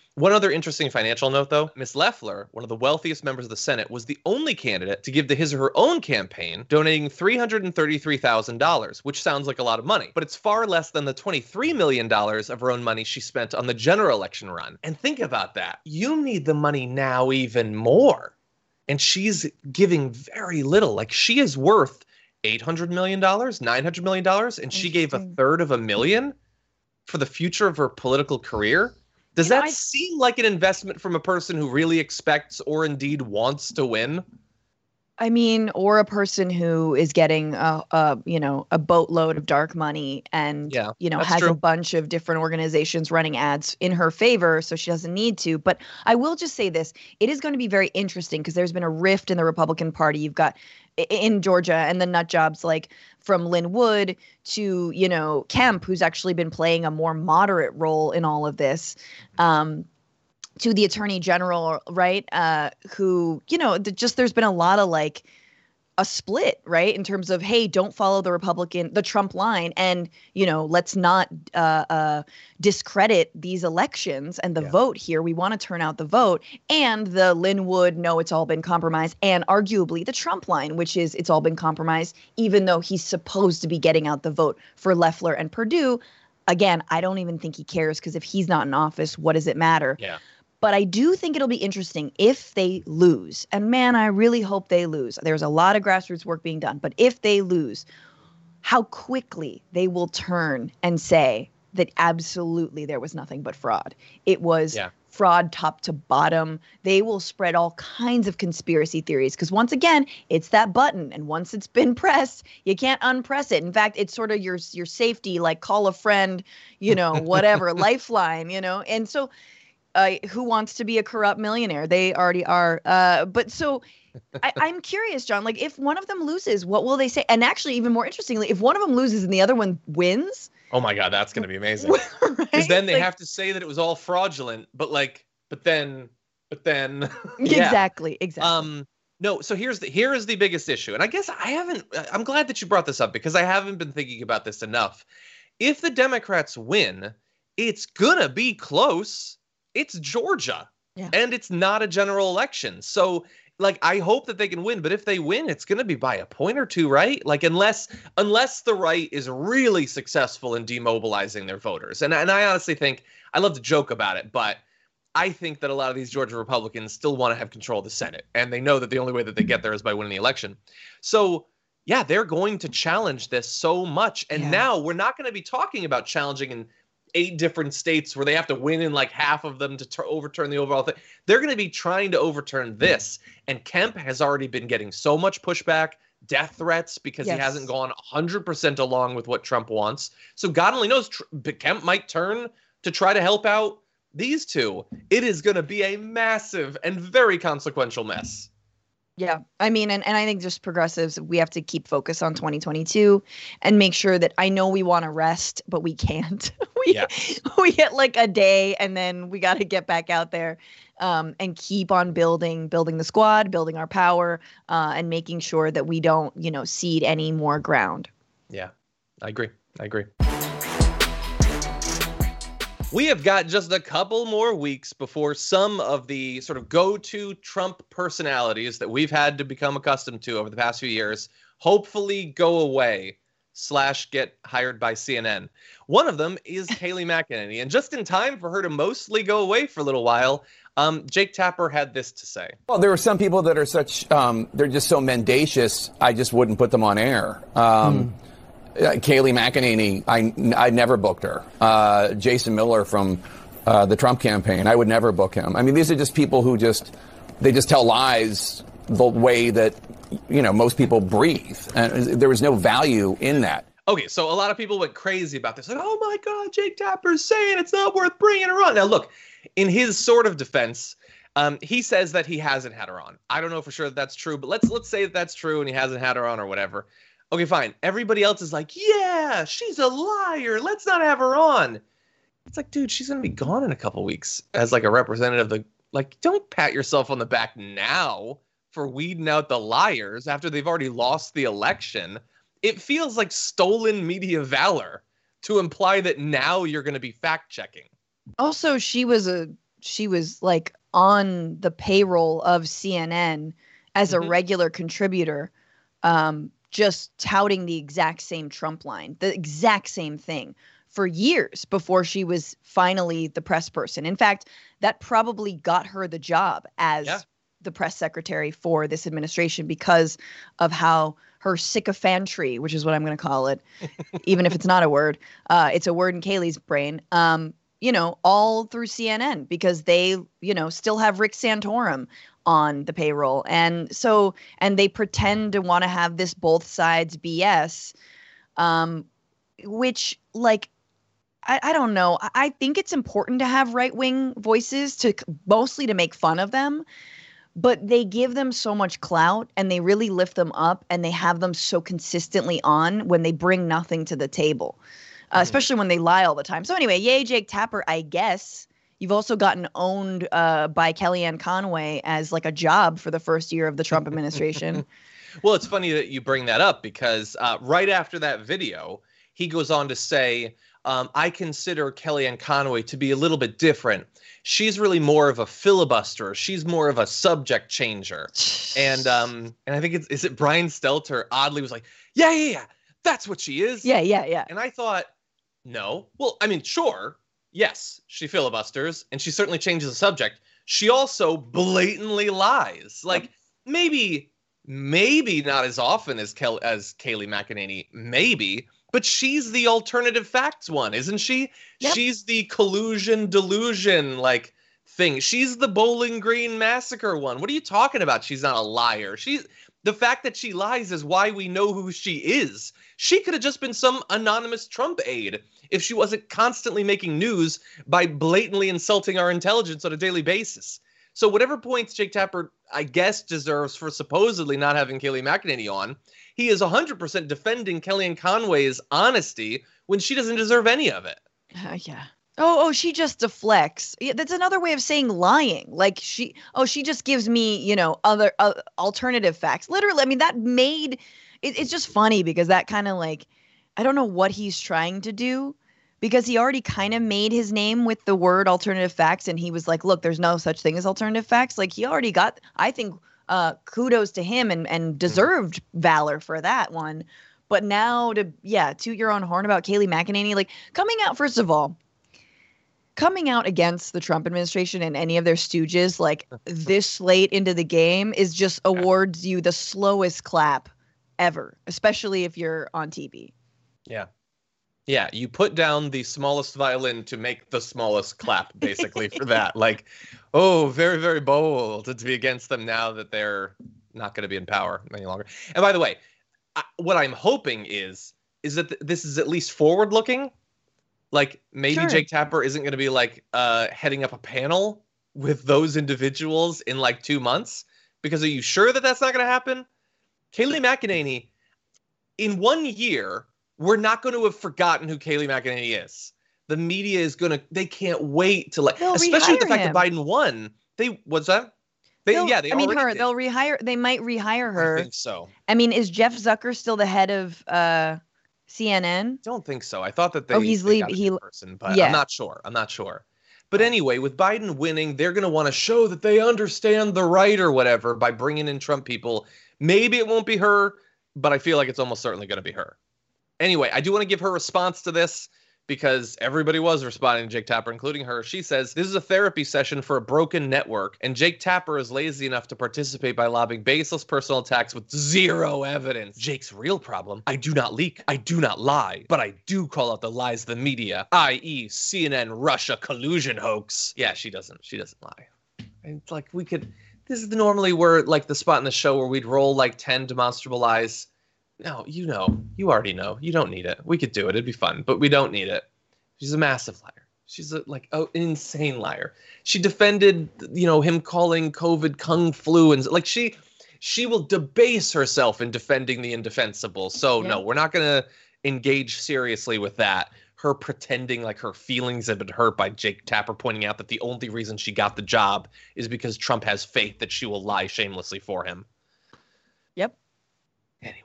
One other interesting financial note, though, Miss Loeffler, one of the wealthiest members of the Senate, was the only candidate to give to his or her own campaign, donating three hundred thirty-three thousand dollars, which sounds like a lot of money, but it's far less than the twenty-three million dollars of her own money she spent on the general election run. And think about that. You need the money now even more. And she's giving very little. Like, she is worth eight hundred million dollars, nine hundred million dollars, and she gave a third of a million for the future of her political career. Does You know, that I- seem like an investment from a person who really expects or indeed wants to win? I mean, or a person who is getting a, a you know a boatload of dark money and Yeah, you know that's has true. a bunch of different organizations running ads in her favor, so she doesn't need to. But I will just say this: it is going to be very interesting because there's been a rift in the Republican Party. You've got i- in Georgia and the nut jobs like from Lynn Wood to you know Kemp, who's actually been playing a more moderate role in all of this. Um, to the attorney general, right? Uh, who, you know, th- just there's been a lot of like a split, right? In terms of, hey, don't follow the Republican, the Trump line. And, you know, let's not uh, uh, discredit these elections and the Yeah. vote here. We want to turn out the vote. And the Lynn Wood, no, it's all been compromised. And arguably the Trump line, which is it's all been compromised, even though he's supposed to be getting out the vote for Loeffler and Perdue. Again, I don't even think he cares because if he's not in office, what does it matter? Yeah. But I do think it'll be interesting if they lose. And man, I really hope they lose. There's a lot of grassroots work being done. But if they lose, how quickly they will turn and say that absolutely there was nothing but fraud. It was Yeah. fraud top to bottom. They will spread all kinds of conspiracy theories because once again, it's that button. And once it's been pressed, you can't unpress it. In fact, it's sort of your, your safety, like call a friend, you know, whatever, lifeline, you know. And so Uh, who wants to be a corrupt millionaire? They already are. Uh, but so I, I'm curious, John, like if one of them loses, what will they say? And actually, even more interestingly, if one of them loses and the other one wins, Oh my God, that's going to be amazing. right? Because then they Like, have to say that it was all fraudulent, but like, but then, but then, yeah. exactly, exactly. Um, no, so here's the here is the biggest issue, and I guess I haven't. I'm glad that you brought this up because I haven't been thinking about this enough. If the Democrats win, it's gonna be close. It's Georgia, Yeah. and it's not a general election. So, like, I hope that they can win, but if they win, it's gonna be by a point or two, right? Like, unless unless the right is really successful in demobilizing their voters, and and I honestly think I love to joke about it, but I think that a lot of these Georgia Republicans still want to have control of the Senate, and they know that the only way that they get there is by winning the election. So, yeah, they're going to challenge this so much. And Yeah. now we're not going to be talking about challenging in eight different states where they have to win in like half of them to t- overturn the overall thing. They're going to be trying to overturn this. And Kemp has already been getting so much pushback, death threats, because Yes. he hasn't gone one hundred percent along with what Trump wants. So God only knows, Tr- Kemp might turn to try to help out these two. It is going to be a massive and very consequential mess. Yeah. I mean, and, and I think just progressives, we have to keep focus on twenty twenty-two and make sure that I know we want to rest, but we can't. we, Yeah. we get like a day and then we got to get back out there um, and keep on building, building the squad, building our power, uh, and making sure that we don't, you know, cede any more ground. Yeah, I agree. I agree. We have got just a couple more weeks before some of the sort of go-to Trump personalities that we've had to become accustomed to over the past few years hopefully go away slash get hired by C N N. One of them is Kayleigh McEnany. And just in time for her to mostly go away for a little while, um, Jake Tapper had this to say. Well, there are some people that are such, um, they're just so mendacious, I just wouldn't put them on air. Um, mm. Uh, Kayleigh McEnany, I, I never booked her. Uh, Jason Miller from uh, the Trump campaign, I would never book him. I mean, these are just people who just, they just tell lies the way that, you know, most people breathe. And there was no value in that. Okay, so a lot of people went crazy about this. Like, oh my God, Jake Tapper's saying it's not worth bringing her on. Now, look, in his sort of defense, um, he says that he hasn't had her on. I don't know for sure that that's true, but let's let's say that that's true and he hasn't had her on or whatever. Okay, fine. Everybody else is like, yeah, she's a liar. Let's not have her on. It's like, dude, she's going to be gone in a couple weeks as like a representative of the, like, don't pat yourself on the back now for weeding out the liars after they've already lost the election. It feels like stolen media valor to imply that now you're going to be fact checking. Also, she was a she was like on the payroll of C N N as Mhm. a regular contributor, um, just touting the exact same Trump line, the exact same thing for years before she was finally the press person. In fact, that probably got her the job as Yeah. the press secretary for this administration because of how her sycophantry, which is what I'm going to call it, even if it's not a word, uh, it's a word in Kaylee's brain, um, you know, all through C N N because they, you know, still have Rick Santorum on the payroll. And so, and they pretend to want to have this both sides B S, um, which like, I, I don't know. I, I think it's important to have right-wing voices to mostly to make fun of them, but they give them so much clout and they really lift them up and they have them so consistently on when they bring nothing to the table, uh, Mhm. especially when they lie all the time. So anyway, yay, Jake Tapper, I guess. You've also gotten owned uh, by Kellyanne Conway as like a job for the first year of the Trump administration. Well, it's funny that you bring that up because uh, right after that video, he goes on to say, um, I consider Kellyanne Conway to be a little bit different. She's really more of a filibusterer. She's more of a subject changer. And um, and I think it's, is it Brian Stelter oddly was like, yeah, yeah, yeah, that's what she is. yeah, yeah, yeah. And I thought, no. Well, I mean, sure. Yes, she filibusters and she certainly changes the subject. She also blatantly lies. Like maybe, maybe not as often as Kel- as Kayleigh McEnany, maybe, but she's the alternative facts one, isn't she? Yep. She's the collusion delusion like thing. She's the Bowling Green massacre one. What are you talking about? She's not a liar. She's the fact that she lies is why we know who she is. She could have just been some anonymous Trump aide if she wasn't constantly making news by blatantly insulting our intelligence on a daily basis. So whatever points Jake Tapper, I guess, deserves for supposedly not having Kayleigh McEnany on, he is one hundred percent defending Kellyanne Conway's honesty when she doesn't deserve any of it. Uh, yeah. Oh, oh, she just deflects. Yeah, that's another way of saying lying. Like she, oh, she just gives me, you know, other uh, alternative facts. Literally, I mean, that made it, it's just funny because that kind of like, I don't know what he's trying to do because he already kind of made his name with the word alternative facts. And he was like, look, there's no such thing as alternative facts. Like he already got, I think, uh, kudos to him and, and deserved valor for that one. But now to, yeah, toot your own horn about Kayleigh McEnany, like coming out, first of all, coming out against the Trump administration and any of their stooges like this late into the game is just awards you the slowest clap ever, especially if you're on T V. Yeah. Yeah, you put down the smallest violin to make the smallest clap, basically, for that. Like, oh, very, very bold to be against them now that they're not going to be in power any longer. And by the way, I, what I'm hoping is, is that th- this is at least forward-looking. Like, maybe Sure. Jake Tapper isn't going to be, like, uh, heading up a panel with those individuals in, like, two months. Because are you sure that that's not going to happen? Kayleigh McEnany, in one year, we're not going to have forgotten who Kayleigh McEnany is. The media is going to, they can't wait to, like, They'll especially with the rehire fact him. that Biden won. They, what's that? They, They'll- yeah, they I mean, already her. did. They'll rehire. They might rehire her. I think so. I mean, is Jeff Zucker still the head of uh, C N N? Don't think so. I thought that they, Oh, he's they leave- got a he- new person, but yeah. I'm not sure. I'm not sure. But anyway, with Biden winning, they're going to want to show that they understand the right or whatever by bringing in Trump people. Maybe it won't be her, but I feel like it's almost certainly going to be her. Anyway, I do want to give her response to this because everybody was responding to Jake Tapper, including her. She says, this is a therapy session for a broken network, and Jake Tapper is lazy enough to participate by lobbing baseless personal attacks with zero evidence. Jake's real problem, I do not leak, I do not lie, but I do call out the lies of the media, that is. C N N Russia collusion hoax. Yeah, she doesn't. She doesn't lie. And it's like we could, this is normally where, like, the spot in the show where we'd roll like ten demonstrable lies. No, you know, you already know. You don't need it. We could do it. It'd be fun, but we don't need it. She's a massive liar. She's a, like oh, an insane liar. She defended, you know, him calling COVID kung flu, and like she, she will debase herself in defending the indefensible. So Yeah. no, we're not gonna engage seriously with that. Her pretending like her feelings have been hurt by Jake Tapper pointing out that the only reason she got the job is because Trump has faith that she will lie shamelessly for him. Yep. Anyway.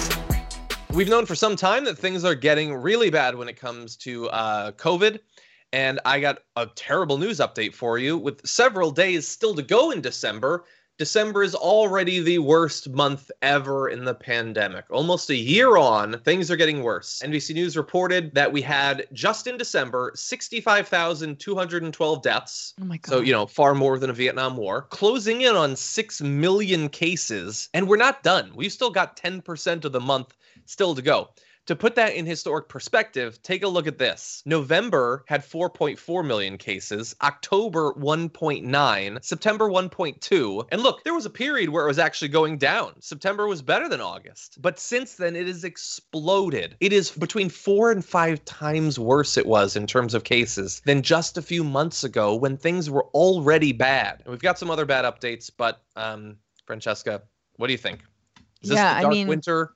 We've known for some time that things are getting really bad when it comes to uh, COVID. And I got a terrible news update for you. With several days still to go in December, December is already the worst month ever in the pandemic. Almost a year on, things are getting worse. N B C News reported that we had, just in December, sixty-five thousand two hundred twelve deaths. Oh my God. So, you know, far more than a Vietnam War. Closing in on six million cases. And we're not done. We've still got ten percent of the month still to go. To put that in historic perspective, take a look at this. November had four point four million cases, October one point nine, September one point two. And look, there was a period where it was actually going down. September was better than August. But since then, it has exploded. It is between four and five times worse it was in terms of cases than just a few months ago when things were already bad. And we've got some other bad updates, but um, Francesca, what do you think? Is this Yeah, the dark I mean, winter?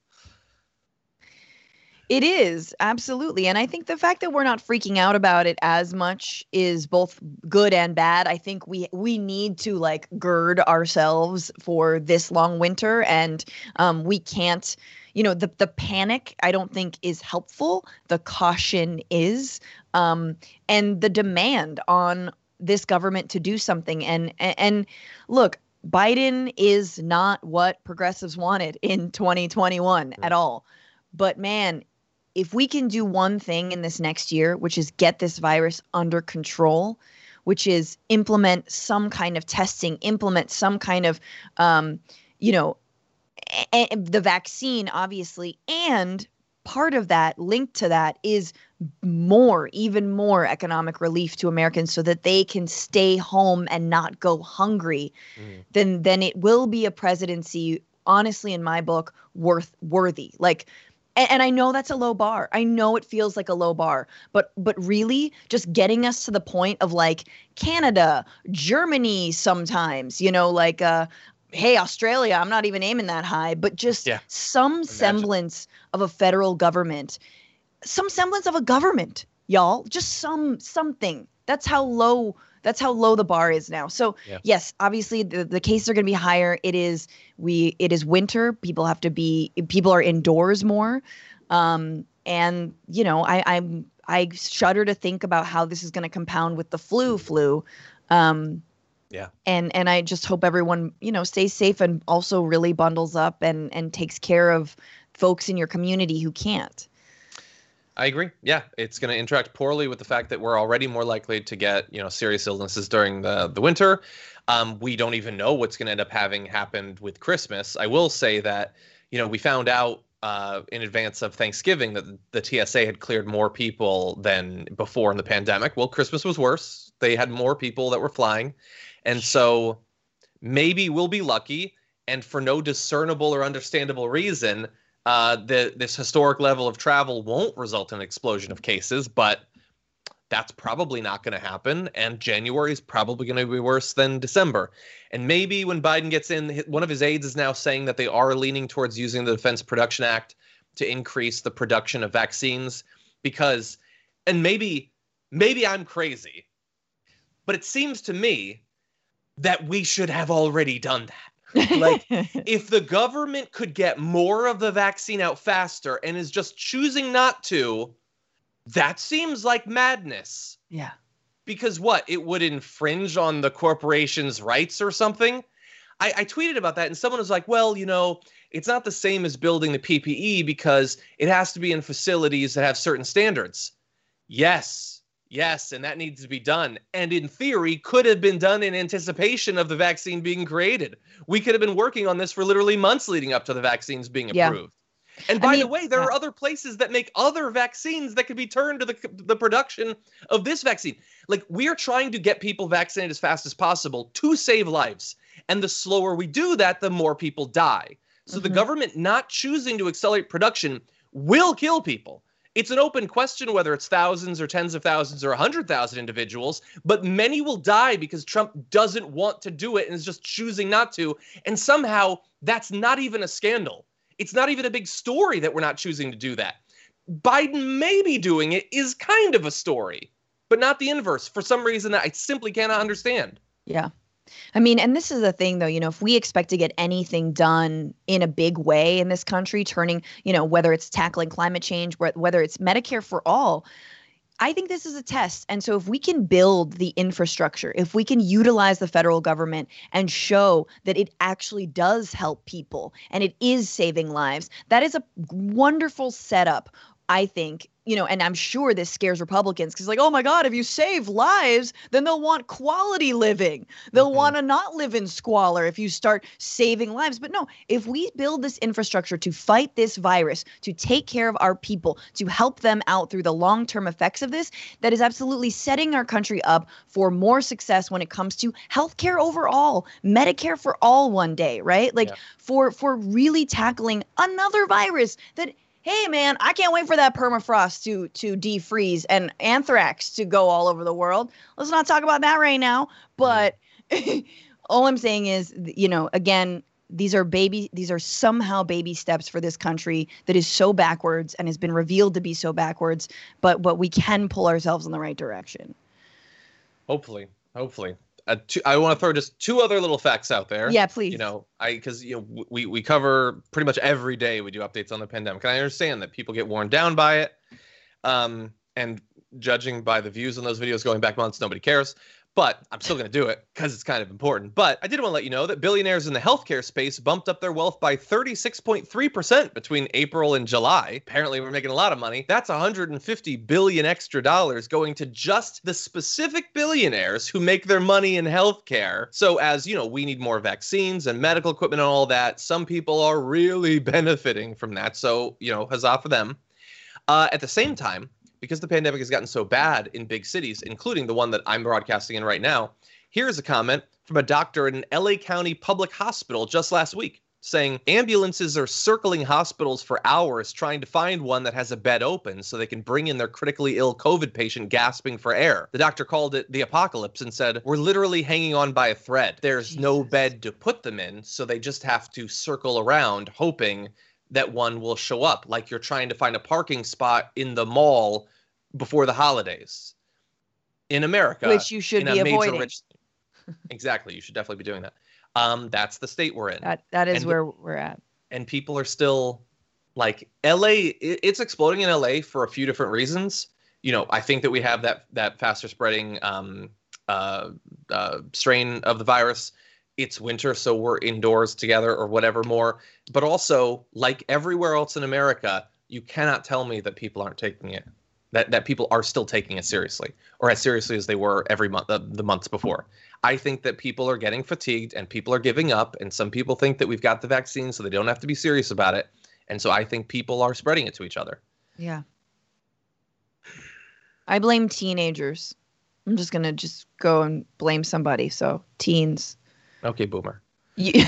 It is, absolutely. And I think the fact that we're not freaking out about it as much is both good and bad. I think we we need to like gird ourselves for this long winter, and um, we can't, you know, the the panic I don't think is helpful. The caution is, um, and the demand on this government to do something. And and, and look, Biden is not what progressives wanted in twenty twenty-one mm-hmm. at all. But man, if we can do one thing in this next year, which is get this virus under control, which is implement some kind of testing, implement some kind of, um, you know, a- a- the vaccine, obviously, and part of that, linked to that, is more, even more economic relief to Americans so that they can stay home and not go hungry, mm. then then it will be a presidency, honestly, in my book, worth worthy. Like, And, and I know that's a low bar. I know it feels like a low bar, but but really just getting us to the point of like Canada, Germany sometimes, you know, like, uh, hey, Australia, I'm not even aiming that high, but just yeah. some Imagine. semblance of a federal government, some semblance of a government, y'all, just some something. That's how low That's how low the bar is now. So yeah. yes, obviously the, the cases are going to be higher. It is we it is winter. People have to be people are indoors more, um, and you know I I'm I shudder to think about how this is going to compound with the flu. Flu, um, yeah. And and I just hope everyone you know stays safe and also really bundles up and and takes care of folks in your community who can't. I agree. Yeah, it's going to interact poorly with the fact that we're already more likely to get, you know, serious illnesses during the, the winter. Um, we don't even know what's going to end up having happened with Christmas. I will say that, you know, we found out uh, in advance of Thanksgiving that the T S A had cleared more people than before in the pandemic. Well, Christmas was worse. They had more people that were flying. And so maybe we'll be lucky. And for no discernible or understandable reason, Uh, the, this historic level of travel won't result in an explosion of cases, but that's probably not going to happen. And January is probably going to be worse than December. And maybe when Biden gets in, one of his aides is now saying that they are leaning towards using the Defense Production Act to increase the production of vaccines because, and maybe, maybe I'm crazy, but it seems to me that we should have already done that. Like, if the government could get more of the vaccine out faster and is just choosing not to, that seems like madness. Yeah. Because what? It would infringe on the corporation's rights or something? I, I tweeted about that, and someone was like, well, you know, it's not the same as building the P P E because it has to be in facilities that have certain standards. Yes. Yes, and that needs to be done. And in theory, could have been done in anticipation of the vaccine being created. We could have been working on this for literally months leading up to the vaccines being approved. Yeah. And by I mean, the way, there yeah. are other places that make other vaccines that could be turned to the, the production of this vaccine. Like, we are trying to get people vaccinated as fast as possible to save lives. And the slower we do that, the more people die. So mm-hmm. the government not choosing to accelerate production will kill people. It's an open question whether it's thousands or tens of thousands or one hundred thousand individuals, but many will die because Trump doesn't want to do it and is just choosing not to. And somehow that's not even a scandal. It's not even a big story that we're not choosing to do that. Biden maybe doing it is kind of a story, but not the inverse for some reason that I simply cannot understand. Yeah. I mean, and this is the thing, though, you know, if we expect to get anything done in a big way in this country, turning, you know, whether it's tackling climate change, whether it's Medicare for all, I think this is a test. And so if we can build the infrastructure, if we can utilize the federal government and show that it actually does help people and it is saving lives, that is a wonderful setup, I think. You know, and I'm sure this scares Republicans because like, oh my God, if you save lives, then they'll want quality living. They'll mm-hmm. want to not live in squalor if you start saving lives. But no, if we build this infrastructure to fight this virus, to take care of our people, to help them out through the long-term effects of this, that is absolutely setting our country up for more success when it comes to healthcare overall, Medicare for all one day, right? Like yeah. for for really tackling another virus that hey, man, I can't wait for that permafrost to to defreeze and anthrax to go all over the world. Let's not talk about that right now. But all I'm saying is, you know, again, these are baby, these are somehow baby steps for this country that is so backwards and has been revealed to be so backwards. But but we can pull ourselves in the right direction. Hopefully, hopefully. Uh, two, I want to throw just two other little facts out there. Yeah, please. You know, I because you know we we cover pretty much every day we do updates on the pandemic, and I understand that people get worn down by it. Um, and judging by the views on those videos going back months, nobody cares. But I'm still going to do it because it's kind of important. But I did want to let you know that billionaires in the healthcare space bumped up their wealth by thirty-six point three percent between April and July. Apparently, we're making a lot of money. That's one hundred fifty billion extra dollars going to just the specific billionaires who make their money in healthcare. So as you know, we need more vaccines and medical equipment and all that. Some people are really benefiting from that. So, you know, huzzah for them. Uh, at the same time, because the pandemic has gotten so bad in big cities, including the one that I'm broadcasting in right now, here's a comment from a doctor at an L A County public hospital just last week saying ambulances are circling hospitals for hours trying to find one that has a bed open so they can bring in their critically ill COVID patient gasping for air. The doctor called it the apocalypse and said, we're literally hanging on by a thread. There's Jesus. no bed to put them in, so they just have to circle around hoping that one will show up, like you're trying to find a parking spot in the mall before the holidays in America, which you should be avoiding. Rich... Exactly, you should definitely be doing that. Um, that's the state we're in. That that is and, where we're at. And people are still like L A. It's exploding in L A for a few different reasons. You know, I think that we have that that faster spreading um, uh, uh, strain of the virus. It's winter, so we're indoors together or whatever more. But also, like everywhere else in America, you cannot tell me that people aren't taking it, that, that people are still taking it seriously, or as seriously as they were every month, uh, the months before. I think that people are getting fatigued and people are giving up. And some people think that we've got the vaccine, so they don't have to be serious about it. And so I think people are spreading it to each other. Yeah. I blame teenagers. I'm just going to just go and blame somebody. So teens. Okay, boomer. You...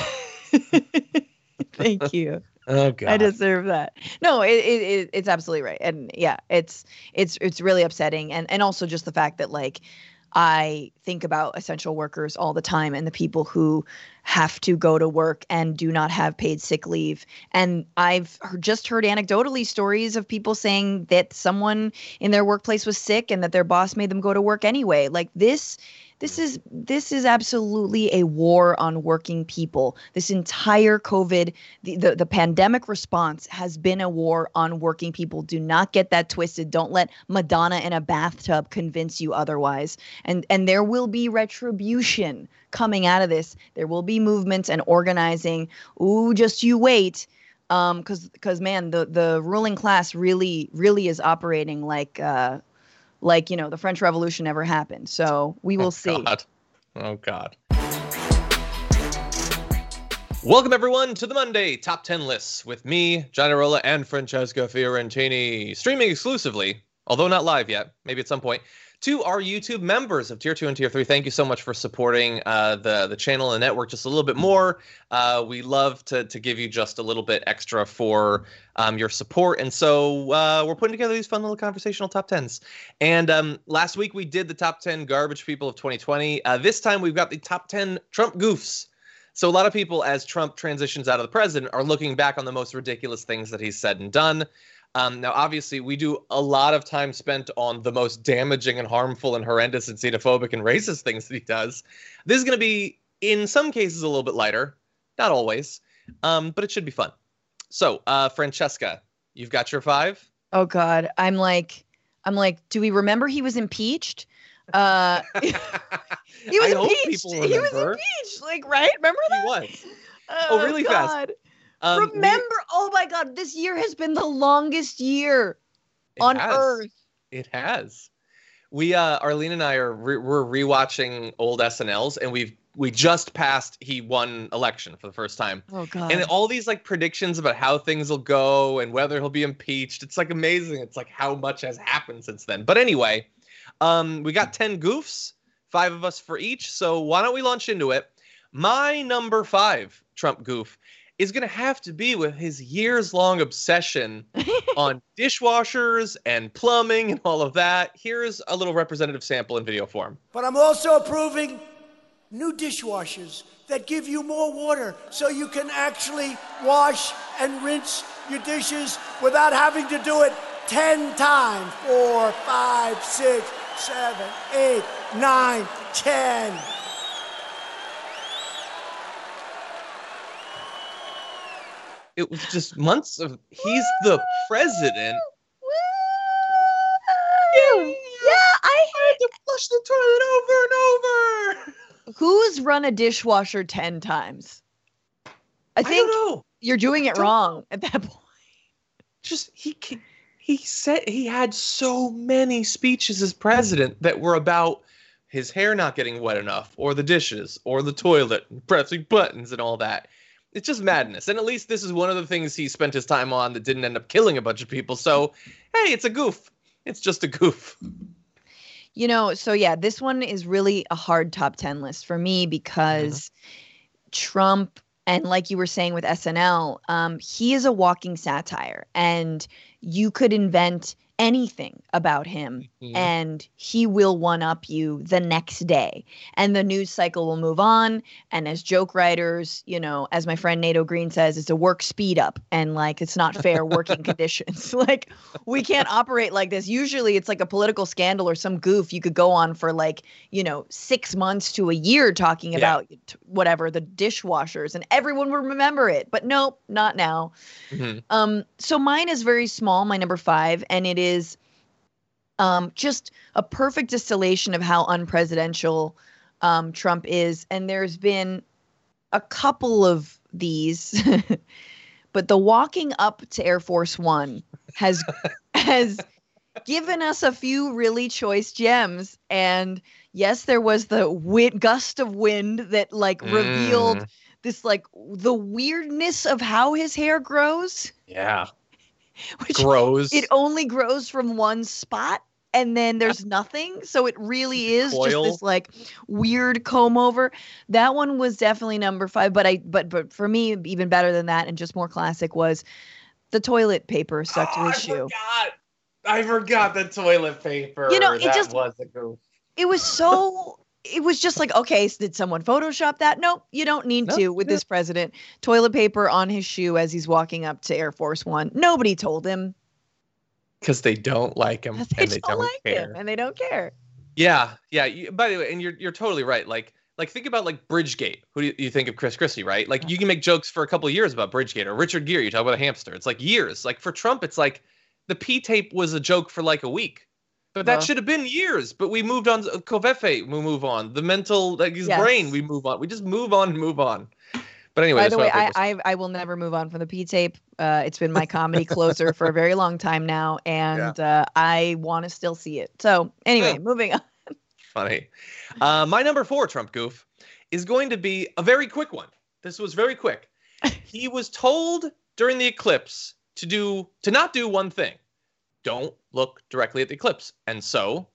Thank you. Oh God, I deserve that. No, it, it, it it's absolutely right, and yeah, it's it's it's really upsetting, and and also just the fact that like I think about essential workers all the time and the people who have to go to work and do not have paid sick leave, and I've heard, just heard anecdotally stories of people saying that someone in their workplace was sick and that their boss made them go to work anyway. Like this. This is this is absolutely a war on working people. This entire COVID, the, the, the pandemic response has been a war on working people. Do not get that twisted. Don't let Madonna in a bathtub convince you otherwise. And and there will be retribution coming out of this. There will be movements and organizing. Ooh, just you wait. Um, because because man, the the ruling class really really is operating like uh. Like, you know, the French Revolution never happened. So we will oh, see. God. Oh, God. Welcome, everyone, to the Monday Top ten Lists with me, John Arola, and Francesca Fiorentini. Streaming exclusively, although not live yet, maybe at some point, to our YouTube members of Tier two and Tier three. Thank you so much for supporting uh, the, the channel and network just a little bit more. Uh, we love to, to give you just a little bit extra for um, your support. And so uh, we're putting together these fun little conversational top tens. And um, last week we did the top ten garbage people of twenty twenty. Uh, this time we've got the top ten Trump goofs. So a lot of people, as Trump transitions out of the president, are looking back on the most ridiculous things that he's said and done. Um, now, obviously, we do a lot of time spent on the most damaging and harmful and horrendous and xenophobic and racist things that he does. This is going to be, in some cases, a little bit lighter. Not always, um, but it should be fun. So, uh, Francesca, you've got your five? Oh, God. I'm like, I'm like, do we remember he was impeached? Uh, he was I hope impeached. people He was remember. impeached. Like, right? Remember He that? was. Oh, Oh, really fast. God. Um, we- Remember? Oh my God! This year has been the longest year It on has. Earth. It has. We, uh, Arlene and I are re- we're rewatching old S N Ls, and we've we just passed. He won election for the first time, Oh God! and all these like predictions about how things will go and whether he'll be impeached. It's like amazing. It's like how much has happened since then. But anyway, um, we got ten goofs, five of us for each. So why don't we launch into it? My number five Trump goof is going to have to be with his years-long obsession on dishwashers and plumbing and all of that. Here's a little representative sample in video form. But I'm also approving new dishwashers that give you more water so you can actually wash and rinse your dishes without having to do it ten times. Four, five, six, seven, eight, nine, ten. It was just months of, he's the president. Woo! Yeah, I had to flush the toilet over and over. Who's run a dishwasher ten times? I I think don't know. you're doing it Don't- wrong at that point. Just, he ca- he said he had so many speeches as president that were about his hair not getting wet enough, or the dishes, or the toilet, and pressing buttons and all that. It's just madness. And at least this is one of the things he spent his time on that didn't end up killing a bunch of people. So, hey, it's a goof. It's just a goof. You know, so yeah, this one is really a hard top ten list for me because Trump, and like you were saying with S N L, um, he is a walking satire, and you could invent anything about him Mhm. and he will one up you the next day, and the news cycle will move on. And as joke writers, you know, as my friend Nato Green says, it's a work speed up, and like it's not fair working conditions. Like we can't operate like this. Usually it's like a political scandal or some goof you could go on for like, you know, six months to a year talking Yeah. about t- whatever, the dishwashers, and everyone would remember it. But nope, not now. Mhm. Um, so mine is very small, my number five, and it is um, just a perfect distillation of how unpresidential um, Trump is. And there's been a couple of these, but the walking up to Air Force One has has given us a few really choice gems. And yes, there was the wind, gust of wind that like revealed Mm. this like the weirdness of how his hair grows. Yeah. Which Grows. it only grows from one spot and then there's nothing. So it really is just Coil. this like weird comb over. That one was definitely number five. But I but but for me, even better than that and just more classic was the toilet paper stuck to Oh, his I shoe. forgot. I forgot the toilet paper. You know, it that just- was a goof. It was so it was just like, okay, so did someone Photoshop that? Nope, you don't need No, to with no. this president. Toilet paper on his shoe as he's walking up to Air Force One. Nobody told him. Because they don't like him They and they don't, don't like care. him and they don't care. Yeah, yeah. You, by the way, and you're you're totally right. Like like think about like Bridgegate. Who do you, you think of Chris Christie, right? Like you can make jokes for a couple of years about Bridgegate, or Richard Gere. You talk about a hamster. It's like years. Like for Trump, it's like the P tape was a joke for like a week. But that Uh-huh. should have been years. But we moved on. Koveffe, we move on. The mental, like his Yes. brain, we move on. We just move on and move on. But anyway, By that's the my way, I, favorite. I I will never move on from the P tape. Uh, it's been my comedy closer for a very long time now, and uh, I want to still see it. So anyway, Yeah. moving on. Funny. Uh, my number four Trump goof is going to be a very quick one. This was very quick. He was told during the eclipse to do to not do one thing. Don't look directly at the eclipse. And so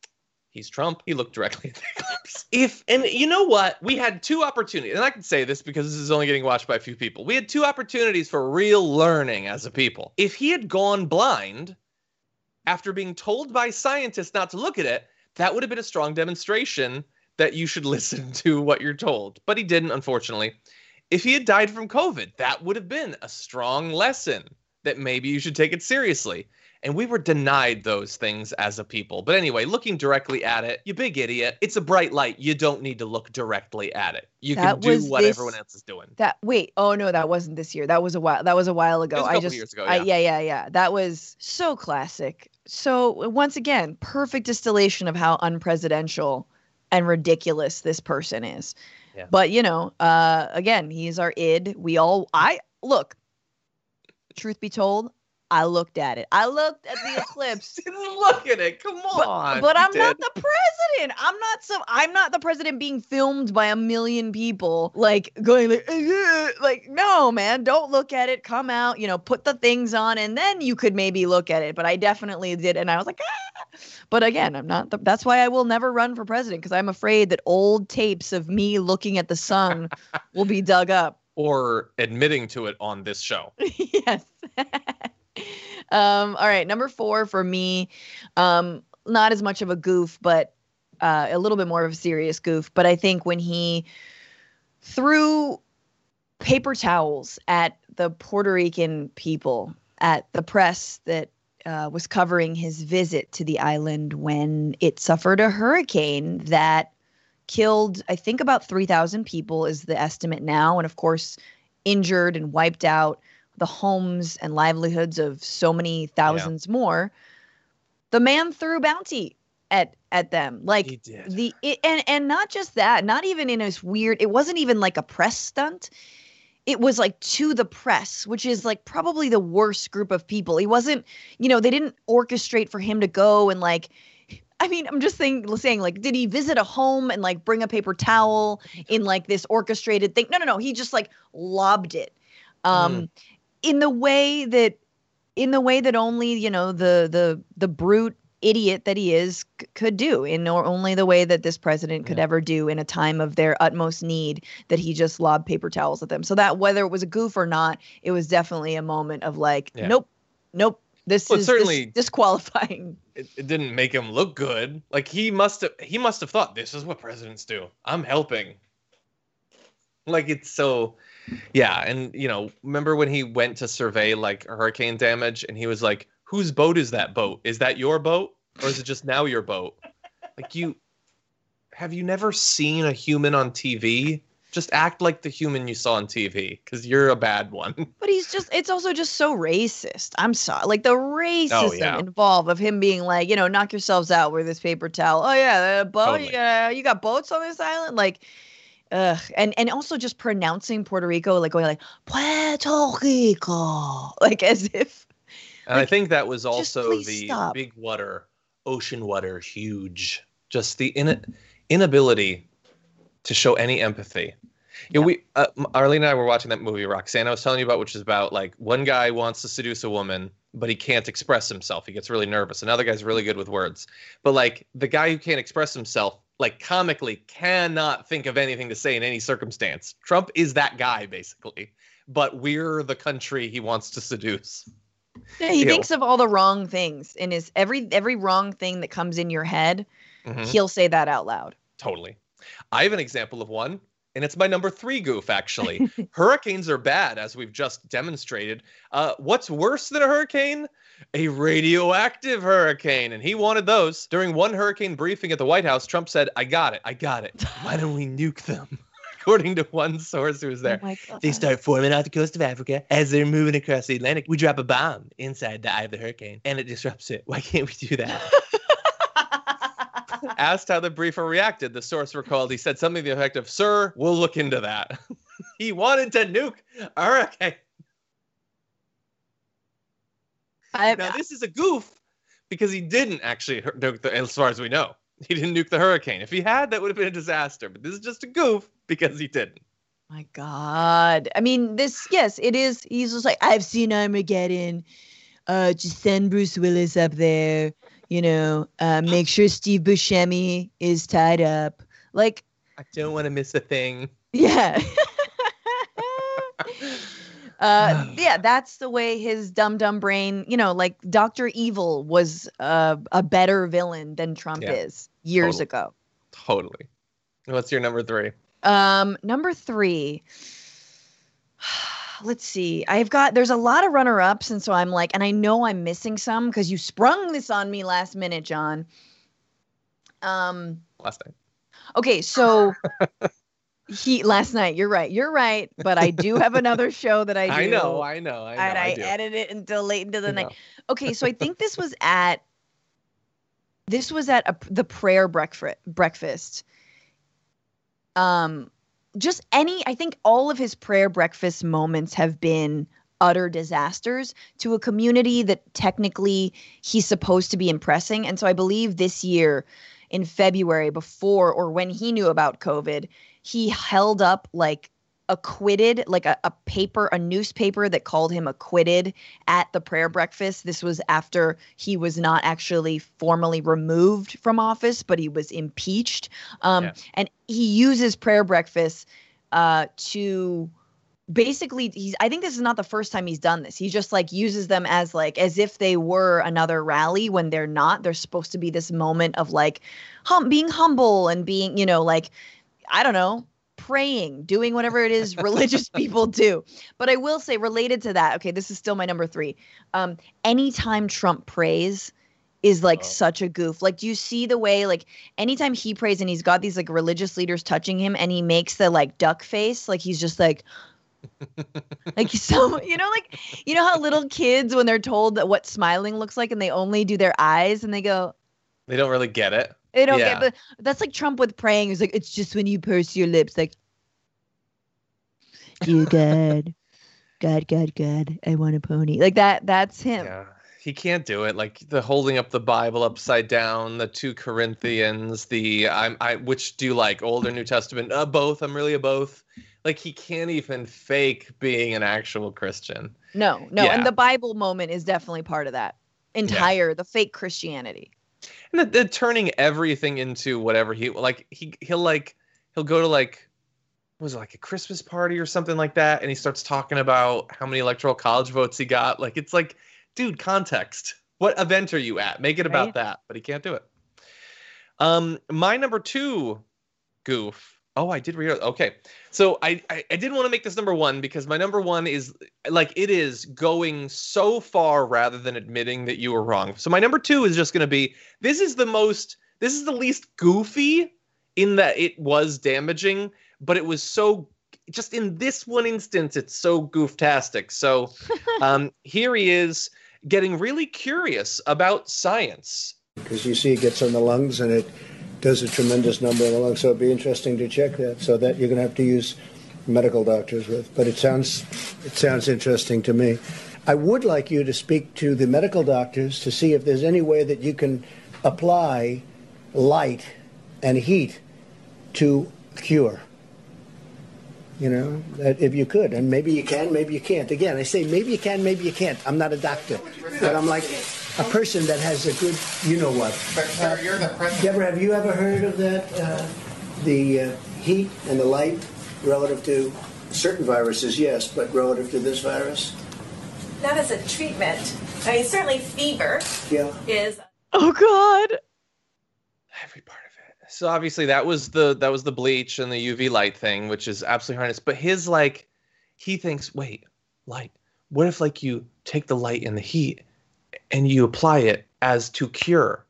he's Trump. He looked directly at the eclipse. If and you know what? We had two opportunities, and I can say this because this is only getting watched by a few people. We had two opportunities for real learning as a people. If he had gone blind after being told by scientists not to look at it, that would have been a strong demonstration that you should listen to what you're told. But he didn't, unfortunately. If he had died from COVID, that would have been a strong lesson that maybe you should take it seriously. And we were denied those things as a people. But anyway, looking directly at it, you big idiot. It's a bright light. You don't need to look directly at it. You That can do was what this- everyone else is doing. That wait, oh no, that wasn't this year. That was a while. That was a while ago. It was a I couple just, years ago, I, yeah. yeah, yeah, yeah. That was so classic, so once again, perfect distillation of how unpresidential and ridiculous this person is. Yeah. But, you know, uh, again, he's our id. We all, I, look, truth be told, I looked at it. I looked at the eclipse. Didn't look at it. Come on. But, but You I'm not did. the president. I'm not some. I'm not the president being filmed by a million people, like going like, "Ugh." Like, no, man, don't look at it. Come out, you know, put the things on, and then you could maybe look at it. But I definitely did, and I was like, ah. But again, I'm not. The, that's why I will never run for president, because I'm afraid that old tapes of me looking at the sun will be dug up. Or admitting to it on this show. Yes. um, all right. Number four for me, um, not as much of a goof, but uh, a little bit more of a serious goof. But I think when he threw paper towels at the Puerto Rican people, at the press that uh, was covering his visit to the island when it suffered a hurricane that killed, I think, about three thousand people is the estimate now. And of course, injured and wiped out the homes and livelihoods of so many thousands yeah. more. The man threw bounty at at them. Like he did. the it, and and not just that, not even in this weird, it wasn't even like a press stunt. It was like to the press, which is like probably the worst group of people. He wasn't, you know, they didn't orchestrate for him to go and like, I mean, I'm just saying, saying like, did he visit a home and like bring a paper towel in like this orchestrated thing? No, no, no. He just like lobbed it, um, mm. in the way that, in the way that only, you know, the the the brute idiot that he is c- could do, in or only the way that this president could yeah. ever do in a time of their utmost need. That he just lobbed paper towels at them. So that whether it was a goof or not, it was definitely a moment of like, yeah. nope, nope. This well, is certainly this, disqualifying. It, it didn't make him look good. Like he must have, he must have thought this is what presidents do. I'm helping. Like it's so, yeah. And you know, remember when he went to survey like hurricane damage, and he was like, "Whose boat is that boat? Is that your boat, or is it just now your boat?" Like you, have you never seen a human on T V? Just act like the human you saw on T V, because you're a bad one. But he's just, it's also just so racist. I'm sorry. Like the racism oh, yeah. involved of him being like, you know, knock yourselves out with this paper towel. Oh, yeah, the boat, Totally. you, got, you got boats on this island? Like, ugh. And, and also just pronouncing Puerto Rico, like going like, Puerto Rico. Like as if. And like, I think that was also the stop. big water, ocean water, huge. Just the in- inability to show any empathy. Yeah, we uh, Arlene and I were watching that movie Roxanne I was telling you about, which is about like one guy wants to seduce a woman, but he can't express himself. He gets really nervous. Another guy's really good with words. But like the guy who can't express himself, like comically cannot think of anything to say in any circumstance. Trump is that guy, basically. But we're the country he wants to seduce. Yeah, he Ew. thinks of all the wrong things in his every every wrong thing that comes in your head. Mm-hmm. He'll say that out loud. Totally. I have an example of one, and it's my number three goof, actually. Hurricanes are bad, as we've just demonstrated. Uh, what's worse than a hurricane? A radioactive hurricane, and he wanted those. During one hurricane briefing at the White House, Trump said, I got it, I got it. Why don't we nuke them? According to one source who was there. Oh they start forming off the coast of Africa. As they're moving across the Atlantic, we drop a bomb inside the eye of the hurricane, and it disrupts it. Why can't we do that? Asked how the briefer reacted, the source recalled he said something to the effect of, "Sir, we'll look into that." He wanted to nuke a hurricane. I, Now, this is a goof because he didn't actually nuke the, as far as we know. He didn't nuke the hurricane. If he had, that would have been a disaster. But this is just a goof because he didn't. My God. I mean, this, yes, it is. He's just like, I've seen Armageddon. Uh, just send Bruce Willis up there. You know, uh, make sure Steve Buscemi is tied up. Like, I don't want to miss a thing. Yeah. uh, yeah, that's the way his dumb, dumb brain, you know, like Doctor Evil was uh, a better villain than Trump Yeah. is years Totally. ago. Totally. What's your number three? Um, number three. Let's see. I've got, there's a lot of runner ups. And so I'm like, and I know I'm missing some because you sprung this on me last minute, John. Um, Last night. okay. So he, last night, you're right. You're right. But I do have another show that I do. I know, I know, I know. And I, I do. edit it until late into the I night. know. Okay. So I think this was at This was at a, the prayer breakfast. Breakfast. Um, just any. I think all of his prayer breakfast moments have been utter disasters to a community that technically he's supposed to be impressing. And so I believe this year, in February, before or when he knew about COVID, he held up like acquitted, like a, a paper, a newspaper that called him acquitted at the prayer breakfast. This was after he was not actually formally removed from office, but he was impeached. Um, yeah. And he uses prayer breakfast uh, to basically, he's, I think this is not the first time he's done this. He just like uses them as like, as if they were another rally when they're not. They're supposed to be this moment of like hum, being humble and being, you know, like, I don't know, praying, doing whatever it is religious people do. But I will say, related to that, okay, this is still my number three. Um, anytime Trump prays is like oh. such a goof. Like, do you see the way, like, anytime he prays and he's got these like religious leaders touching him and he makes the like duck face, like he's just like, like so, you know, like, you know how little kids, when they're told that what smiling looks like and they only do their eyes and they go, they don't really get it. They don't yeah. get the, that's like Trump with praying. He's like, it's just when you purse your lips, like, dear God, God, God, God, I want a pony. Like that, that's him. Yeah. He can't do it. Like the holding up the Bible upside down, the two Corinthians, the I'm I which do you like, Old or New Testament? Uh, both. I'm really a both. Like he can't even fake being an actual Christian. No, no. Yeah. And the Bible moment is definitely part of that entire, yeah. the fake Christianity. And the, the turning everything into whatever he like, he he'll like he'll go to like, what was it, like a Christmas party or something like that, and he starts talking about how many electoral college votes he got. Like it's like, dude, context. What event are you at? Make it about right. that. But he can't do it. Um, my number two goof. Oh, I did read it. Okay. So I, I, I didn't want to make this number one because my number one is like, it is going so far rather than admitting that you were wrong. So my number two is just going to be, this is the most, this is the least goofy in that it was damaging, but it was so, just in this one instance, it's so gooftastic. So um, here he is getting really curious about science. Because you see it gets on the lungs and it does a tremendous number in the lungs, so it'd be interesting to check that. So that you're going to have to use medical doctors with. But it sounds it sounds interesting to me. I would like you to speak to the medical doctors to see if there's any way that you can apply light and heat to cure. You know, that if you could, and maybe you can, maybe you can't. Again, I say maybe you can, maybe you can't. I'm not a doctor, but I'm like a person that has a good, you know what. But sir, you're the president. Deborah, have you ever heard of that? Uh, the uh, heat and the light relative to certain viruses, yes, but relative to this virus? Not as a treatment. I mean, certainly fever yeah. is. Oh, God. Every part of it. So obviously that was the that was the bleach and the U V light thing, which is absolutely harmless. But his like, he thinks, wait, light. What if like you take the light and the heat and you apply it as to cure?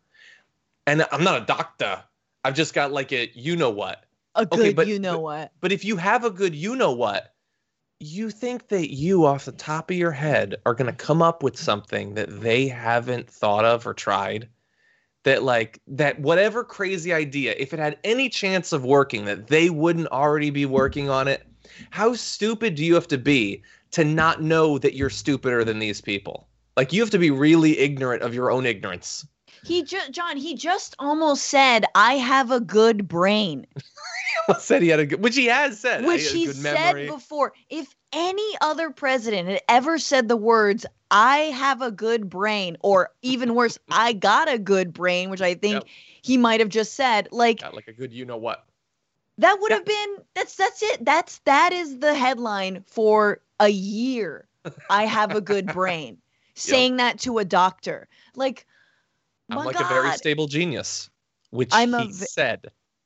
And I'm not a doctor. I've just got like a you know what. A good okay, but, you know but, what. But if you have a good you know what, you think that you off the top of your head are going to come up with something that they haven't thought of or tried? That like that whatever crazy idea, if it had any chance of working, that they wouldn't already be working on it? How stupid do you have to be to not know that you're stupider than these people? Like you have to be really ignorant of your own ignorance. He just, John, he just almost said, I have a good brain. He almost said he had a good, which he has said. Which he said before. If any other president had ever said the words, I have a good brain, or even worse, I got a good brain, which I think yep. he might have just said, like, got like a good, you know what? That would have been, that's, that's it. That's, that is the headline for a year. I have a good brain. Saying yep. that to a doctor. Like, I'm like God. a very stable genius, which I'm he v- said.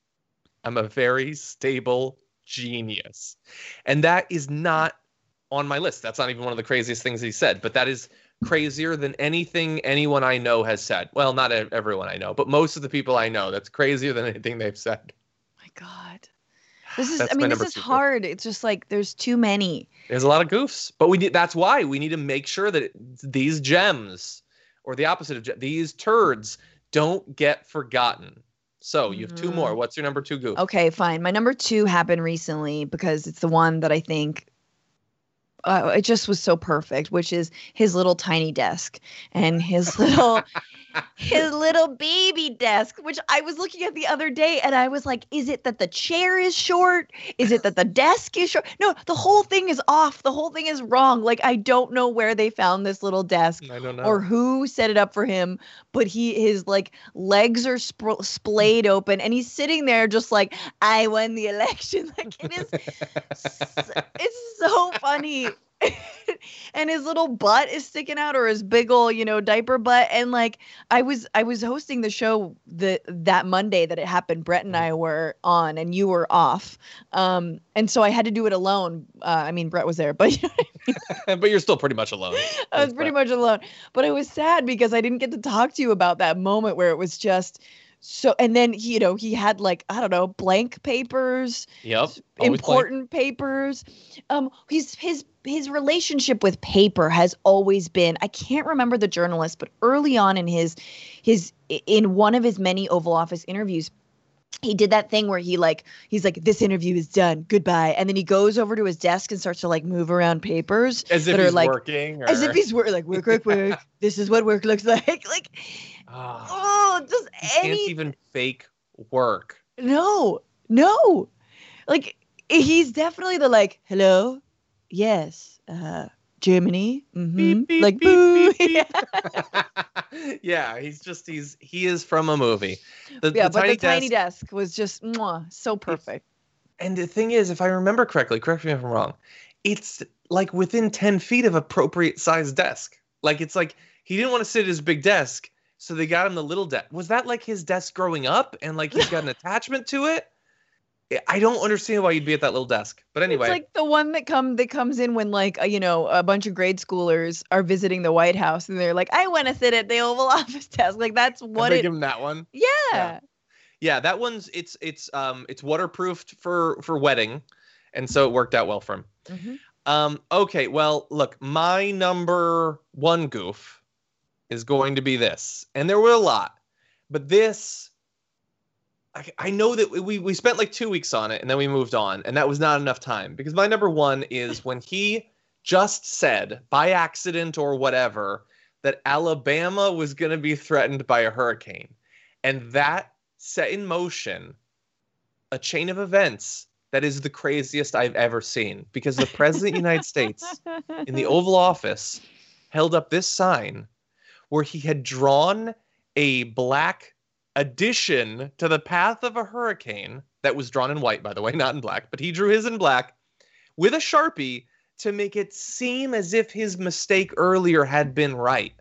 I'm a very stable genius. And that is not on my list. That's not even one of the craziest things he said, but that is crazier than anything anyone I know has said. Well, not everyone I know, but most of the people I know, that's crazier than anything they've said. My God. This is, I mean, this is hard. It's just like, there's too many. There's a lot of goofs, but we need, that's why we need to make sure that it, these gems, or the opposite of gems, these turds, don't get forgotten. So you have two Mm-hmm. more. What's your number two goof? Okay, fine. My number two happened recently because it's the one that I think uh, it just was so perfect, which is his little tiny desk and his little his little baby desk, which I was looking at the other day and I was like, is it that the chair is short? Is it that the desk is short? No, the whole thing is off. The whole thing is wrong. Like, I don't know where they found this little desk I don't know. or who set it up for him, but he his like legs are sp- splayed open and he's sitting there just like, I won the election. Like, it is it's so funny. And his little butt is sticking out, or his big ol', you know, diaper butt. And like, I was, I was hosting the show the that Monday that it happened. Brett and I were on, and you were off. Um, and so I had to do it alone. Uh, I mean, Brett was there, but you know what I mean? But you're still pretty much alone. I was pretty much alone. But I was sad because I didn't get to talk to you about that moment where it was just so. And then you know, he had like, I don't know, blank papers. Yep. Important papers. Um, he's his his relationship with paper has always been, I can't remember the journalist, but early on in his his in one of his many Oval Office interviews, he did that thing where he like he's like, this interview is done, goodbye, and then he goes over to his desk and starts to like move around papers as if that he's are like working, or... as if he's work like work work work. This is what work looks like. Like, oh, oh, just he any can't even fake work. no, no, like he's definitely the like, hello, yes, uh, Germany, mm-hmm. Beep, beep, like beep, boo. beep, beep. Yeah. Yeah, he's just he's he is from a movie. The, Yeah, the but tiny the tiny desk, desk was just mwah, so perfect. and the thing is, if I remember correctly, correct me if I'm wrong, it's like within ten feet of appropriate sized desk. Like, it's like he didn't want to sit at his big desk, so they got him the little desk. Was that like his desk growing up, and like he's got an attachment to it? I don't understand why you'd be at that little desk. But anyway, It's like the one that come that comes in when like uh, you know, a bunch of grade schoolers are visiting the White House and they're like, I want to sit at the Oval Office desk. Like, that's what they it. give him that one. Yeah. Yeah. Yeah, that one's it's it's um it's waterproofed for for wetting, and so it worked out well for him. Mhm. Um, okay, well, look, my number one goof is going to be this, and there were a lot, but this, I, I know that we we spent like two weeks on it, and then we moved on, and that was not enough time, because my number one is when he just said, by accident or whatever, that Alabama was going to be threatened by a hurricane, and that set in motion a chain of events that is the craziest I've ever seen, because the president of the United States in the Oval Office held up this sign where he had drawn a black addition to the path of a hurricane that was drawn in white, by the way, not in black, but he drew his in black with a Sharpie to make it seem as if his mistake earlier had been right.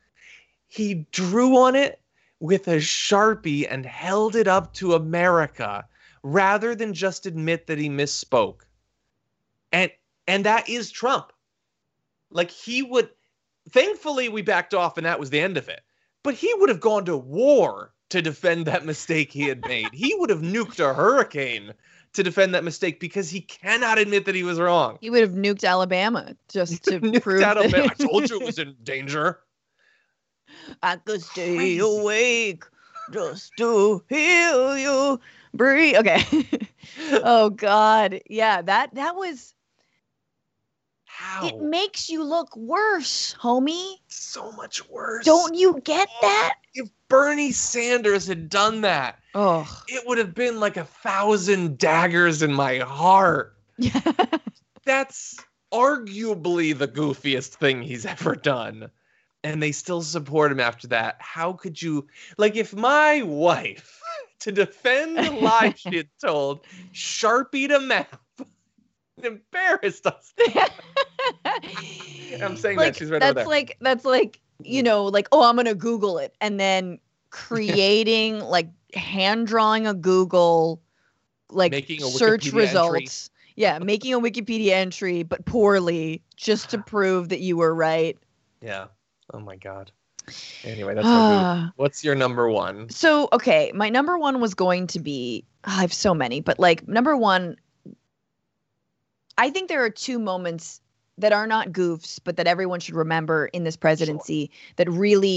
He drew on it with a Sharpie and held it up to America rather than just admit that he misspoke. And and that is Trump. Like, he would, thankfully we backed off and that was the end of it. But he would have gone to war to defend that mistake he had made. He would have nuked a hurricane to defend that mistake because he cannot admit that he was wrong. He would have nuked Alabama just to Nuked prove Alabama. that I told you it was in danger. I could stay Crazy. awake just to hear you breathe. Okay. Oh God. Yeah, that that was How? it makes you look worse, homie. So much worse. Don't you get that? If Bernie Sanders had done that, Oh. it would have been like a thousand daggers in my heart. That's arguably the goofiest thing he's ever done. And they still support him after that. How could you, like, if my wife, to defend the lie she had told, Sharpied a map and embarrassed us. I'm saying like, that she's right that's over there. like that's like, you know, like, oh, I'm gonna Google it, and then creating like hand drawing a Google like Making a search Wikipedia results. entry. Yeah, making a Wikipedia entry, but poorly, just to prove that you were right. Yeah. Oh my God. Anyway, that's my goof. What's your number one? So, okay, my number one was going to be, I have so many, but like number one, I think there are two moments that are not goofs, but that everyone should remember in this presidency that really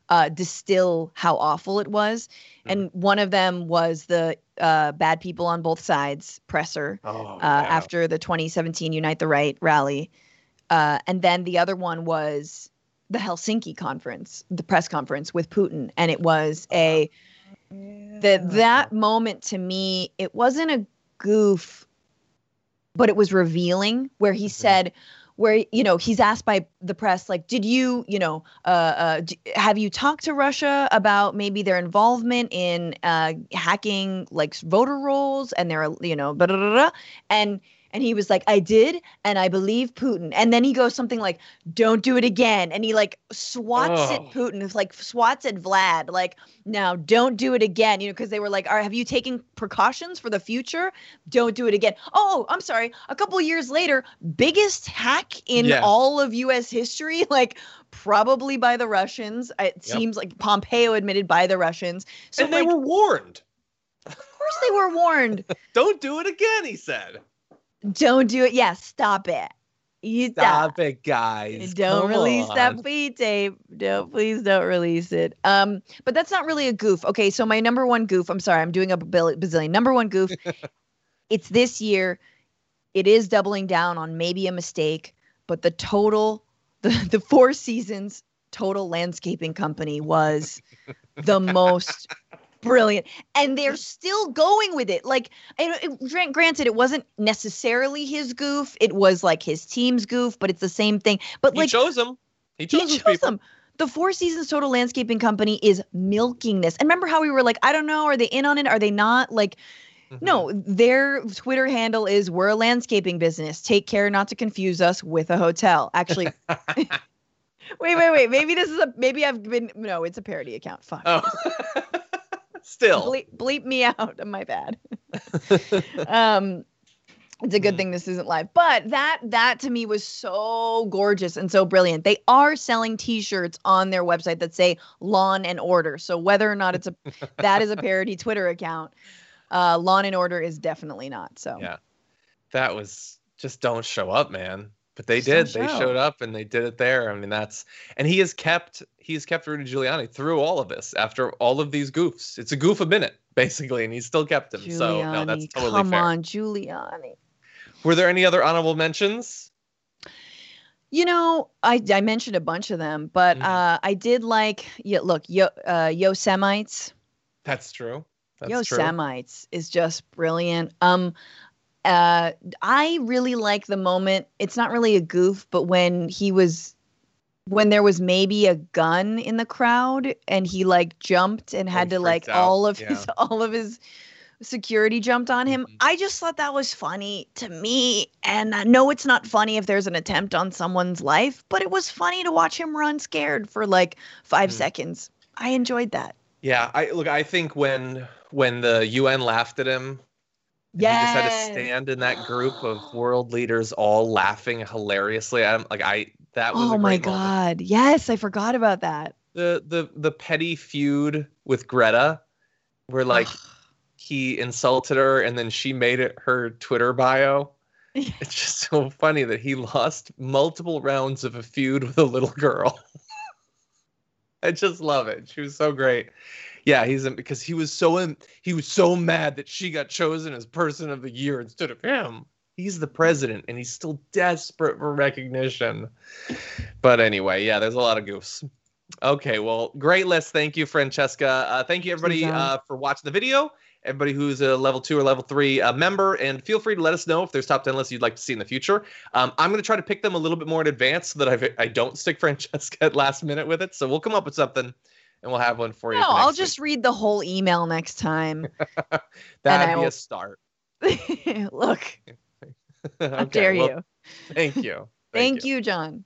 uh, distill how awful it was. Mm-hmm. And one of them was the uh, Bad People on Both Sides presser oh, uh, yeah. after the twenty seventeen Unite the Right rally. Uh, and then the other one was the Helsinki conference, the press conference with Putin. And it was a, yeah. that that moment to me, it wasn't a goof, but it was revealing, where he mm-hmm. said, where, you know, he's asked by the press, like, did you, you know, uh, uh, d- have you talked to Russia about maybe their involvement in uh, hacking, like, voter rolls and their, you know, blah, blah, blah, blah. And And he was like, I did, and I believe Putin. And then he goes something like, don't do it again. And he like swats oh. at Putin, it's like swats at Vlad, like, now don't do it again. You know, because they were like, all right, have you taken precautions for the future? Don't do it again. Oh, I'm sorry. A couple of years later, biggest hack in yeah. all of U S history, like probably by the Russians. It yep. seems like Pompeo admitted by the Russians. So and they like, were warned. Of course they were warned. Don't do it again, he said. Don't do it. Yeah, stop it. You stop, stop it, guys. Don't Come release on. that feed tape. Don't, please don't release it. Um, but that's not really a goof. Okay, so my number one goof. I'm sorry, I'm doing a bazillion. Number one goof. It's this year. It is doubling down on maybe a mistake, but the total, the the Four Seasons total landscaping company was the most brilliant, and they're still going with it. Like, it, it, granted, it wasn't necessarily his goof; it was like his team's goof, but it's the same thing. But he like, chose them. He chose, he chose people. them. The Four Seasons Total Landscaping Company is milking this. And remember how we were like, I don't know, are they in on it? Are they not? Like, mm-hmm. no, their Twitter handle is "We're a landscaping business. Take care not to confuse us with a hotel." Actually. wait, wait, wait. Maybe this is a. Maybe I've been. No, it's a parody account. Fuck. Oh. Still, bleep, bleep me out. My bad. um, it's a good thing this isn't live. But that that to me was so gorgeous and so brilliant. They are selling T-shirts on their website that say "Lawn and Order." So whether or not it's a that is a parody Twitter account, uh, Lawn and Order is definitely not. So yeah, that was just don't show up, man. But they did. They showed up and they did it there. I mean, that's and he has kept he has kept Rudy Giuliani through all of this after all of these goofs. It's a goof a minute, basically, and he's still kept him. Giuliani, so no, that's totally come fair. Come on, Giuliani. Were there any other honorable mentions? You know, I I mentioned a bunch of them, but mm. uh, I did like yeah, look, Yo uh, Yosemites. That's true. That's Yosemites true. Is just brilliant. Um Uh, I really like the moment. It's not really a goof, but when he was, when there was maybe a gun in the crowd and he like jumped and had to like out. all of yeah. his, all of his security jumped on him. Mm-hmm. I just thought that was funny to me. And I know it's not funny if there's an attempt on someone's life, but it was funny to watch him run scared for like five mm. seconds. I enjoyed that. Yeah. I look, I think when, when the U N laughed at him, yeah, he just had to stand in that group of world leaders all laughing hilariously at him. Like I, that was oh a great my moment. god, yes, I forgot about that. The the the petty feud with Greta, where like he insulted her and then she made it her Twitter bio. It's just so funny that he lost multiple rounds of a feud with a little girl. I just love it. She was so great. Yeah, he's in, because he was so in, he was so mad that she got chosen as Person of the Year instead of him. He's the president, and he's still desperate for recognition. But anyway, yeah, there's a lot of goofs. Okay, well, great list. Thank you, Francesca. Uh, thank you, everybody, uh, for watching the video. Everybody who's a level two or level three uh, member, and feel free to let us know if there's top ten lists you'd like to see in the future. Um, I'm going to try to pick them a little bit more in advance so that I've, I don't stick Francesca at last minute with it. So we'll come up with something. And we'll have one for you. No, for I'll week. just read the whole email next time. That'd be will... a start. Look, okay, how dare well, you? Thank you. Thank, thank you. you, John.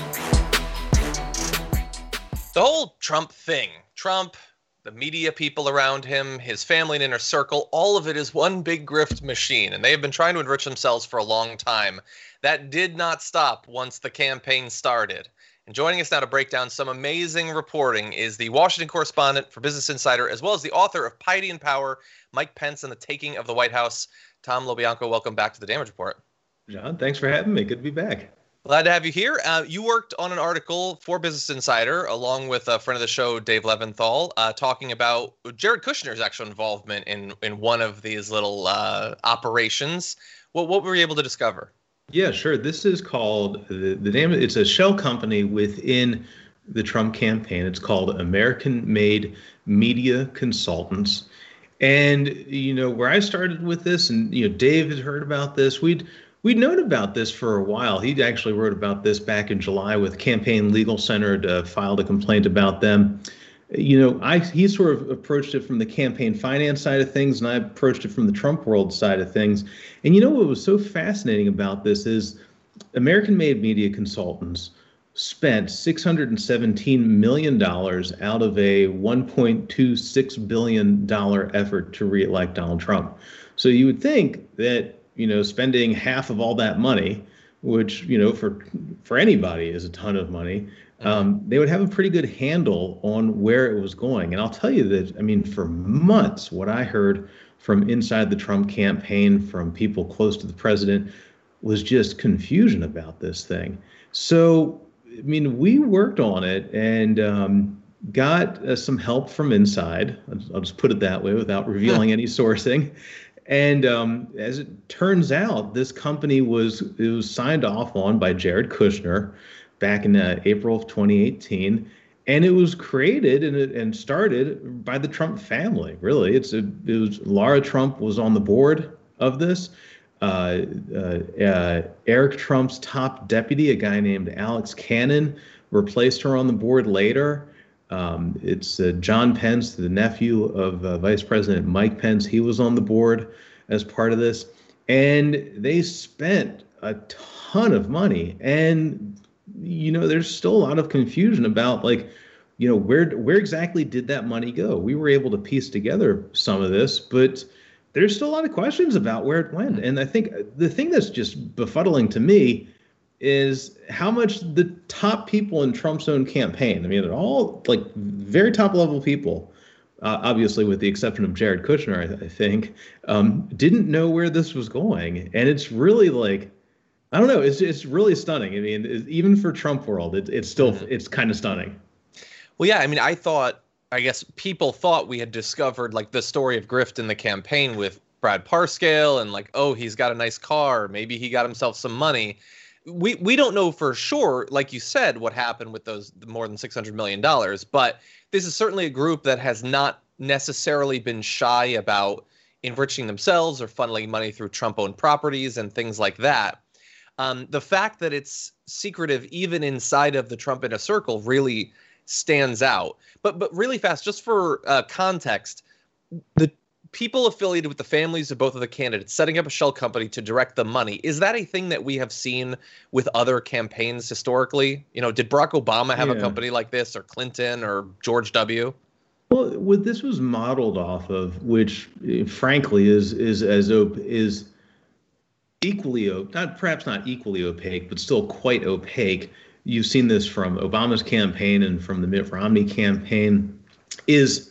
The whole Trump thing, Trump, the media people around him, his family and inner circle, all of it is one big grift machine. And they have been trying to enrich themselves for a long time. That did not stop once the campaign started. And joining us now to break down some amazing reporting is the Washington correspondent for Business Insider, as well as the author of Piety and Power, Mike Pence and the Taking of the White House. Tom LoBianco, welcome back to the Damage Report. John, thanks for having me. Good to be back. Glad to have you here. Uh, you worked on an article for Business Insider, along with a friend of the show, Dave Leventhal, uh, talking about Jared Kushner's actual involvement in in one of these little uh, operations. What what were you able to discover? Yeah, sure. This is called the, the name. It's a shell company within the Trump campaign. It's called American-Made Media Consultants. And you know where I started with this, and you know Dave had heard about this. We'd We'd known about this for a while. He actually wrote about this back in July with Campaign Legal Center, to filed a complaint about them. You know, I he sort of approached it from the campaign finance side of things, and I approached it from the Trump world side of things. And you know what was so fascinating about this is American-Made Media Consultants spent six hundred seventeen million dollars out of a one point two six billion dollars effort to reelect Donald Trump. So you would think that, you know, spending half of all that money, which, you know, for for anybody is a ton of money, um, they would have a pretty good handle on where it was going. And I'll tell you that, I mean, for months, what I heard from inside the Trump campaign, from people close to the president, was just confusion about this thing. So, I mean, we worked on it and um, got uh, some help from inside. I'll, I'll just put it that way without revealing any sourcing. And um, as it turns out, this company was it was signed off on by Jared Kushner back in uh, April of twenty eighteen, and it was created and and started by the Trump family. Really, it's a, it was Lara Trump was on the board of this. Uh, uh, uh, Eric Trump's top deputy, a guy named Alex Cannon, replaced her on the board later. Um, it's uh, John Pence, the nephew of uh, Vice President Mike Pence. He was on the board as part of this. And they spent a ton of money. And, you know, there's still a lot of confusion about, like, you know, where where exactly did that money go? We were able to piece together some of this, but there's still a lot of questions about where it went. And I think the thing that's just befuddling to me is how much the top people in Trump's own campaign, I mean, they're all like very top level people, uh, obviously with the exception of Jared Kushner, I, I think, um, didn't know where this was going. And it's really like, I don't know, it's it's really stunning. I mean, it, even for Trump world, it, it's still, mm-hmm. it's kind of stunning. Well, yeah, I mean, I thought, I guess people thought we had discovered like the story of grift in the campaign with Brad Parscale and like, oh, he's got a nice car. Maybe he got himself some money. We we don't know for sure, like you said, what happened with those more than six hundred million dollars. But this is certainly a group that has not necessarily been shy about enriching themselves or funneling money through Trump-owned properties and things like that. Um, the fact that it's secretive even inside of the Trump inner circle really stands out. But but really fast, just for uh, context, the people affiliated with the families of both of the candidates setting up a shell company to direct the money, is that a thing that we have seen with other campaigns historically? You know, did Barack Obama have yeah. a company like this, or Clinton, or George W? Well, what this was modeled off of, which frankly is is as op- is equally op- not perhaps not equally opaque, but still quite opaque. You've seen this from Obama's campaign and from the Mitt Romney campaign, is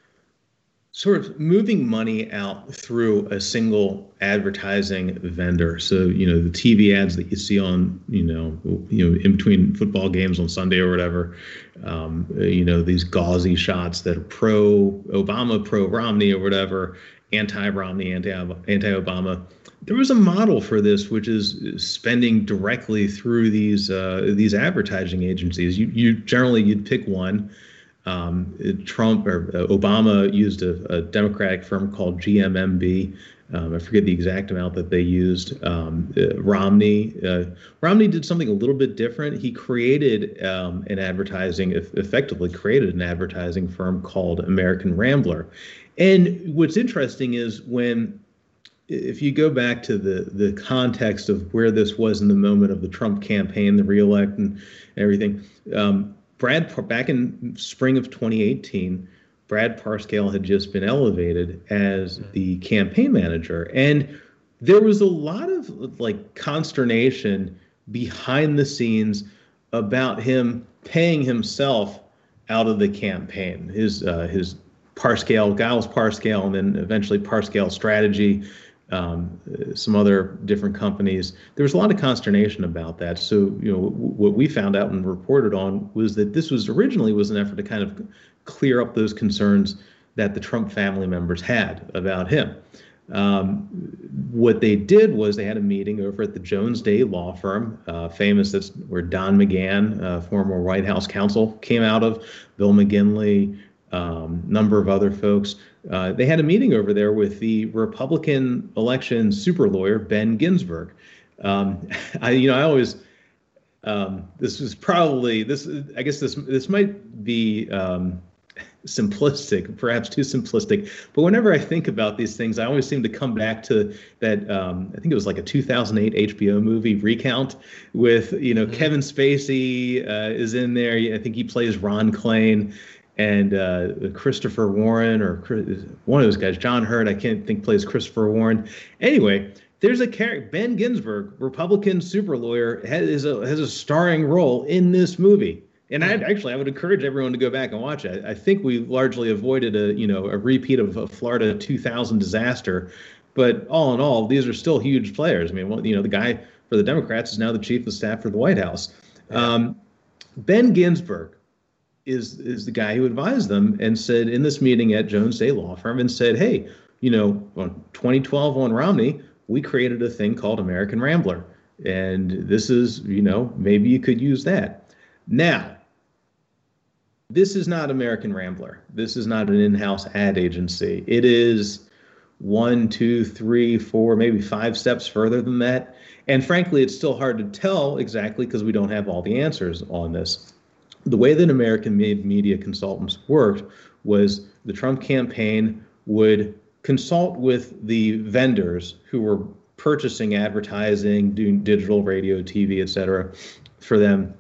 sort of moving money out through a single advertising vendor. So, you know, the T V ads that you see on, you know, you know, in between football games on Sunday or whatever, um, you know, these gauzy shots that are pro-Obama, pro-Romney or whatever, anti-Romney, anti anti-Obama. There was a model for this, which is spending directly through these uh, these advertising agencies. You you generally you'd pick one. Um, Trump or uh, Obama used a, a Democratic firm called G M M B. Um, I forget the exact amount that they used. Um, uh, Romney uh, Romney did something a little bit different. He created um, an advertising, effectively created an advertising firm called American Rambler. And what's interesting is when, if you go back to the the context of where this was in the moment of the Trump campaign, the reelect and everything. Um, Brad, back in spring of twenty eighteen, Brad Parscale had just been elevated as the campaign manager. And there was a lot of like consternation behind the scenes about him paying himself out of the campaign. His uh, his Parscale, Giles Parscale, and then eventually Parscale Strategy um, some other different companies. There was a lot of consternation about that. So, you know, w- what we found out and reported on was that this was originally was an effort to kind of clear up those concerns that the Trump family members had about him. Um, what they did was they had a meeting over at the Jones Day law firm, uh, famous, that's where Don McGahn, uh, former White House counsel, came out of, Bill McGinley, um, number of other folks. Uh, they had a meeting over there with the Republican election super lawyer, Ben Ginsburg. Um, I, you know, I always, um, this was probably, this, I guess this, this might be, um, simplistic, perhaps too simplistic. But whenever I think about these things, I always seem to come back to that. Um, I think it was like a two thousand eight H B O movie, Recount, with, you know, mm-hmm. Kevin Spacey uh, is in there. I think he plays Ron Klain, and uh, Christopher Warren, or one of those guys, John Hurt, I can't think plays Christopher Warren. Anyway, there's a character, Ben Ginsburg, Republican super lawyer, has a, has a starring role in this movie. And I actually, I would encourage everyone to go back and watch it. I think we largely avoided a, you know, a repeat of a Florida two thousand disaster, but all in all, these are still huge players. I mean, well, you know, the guy for the Democrats is now the chief of staff for the White House. Yeah. Um, Ben Ginsburg is is the guy who advised them and said in this meeting at Jones Day Law Firm and said, hey, you know, on twenty twelve on Romney, we created a thing called American Rambler, and this is, you know, maybe you could use that. Now, this is not American Rambler. This is not an in-house ad agency. It is one, two, three, four, maybe five steps further than that. And frankly, it's still hard to tell exactly because we don't have all the answers on this. The way that American-made media consultants worked was the Trump campaign would consult with the vendors who were purchasing advertising, doing digital, radio, T V, et cetera, for them.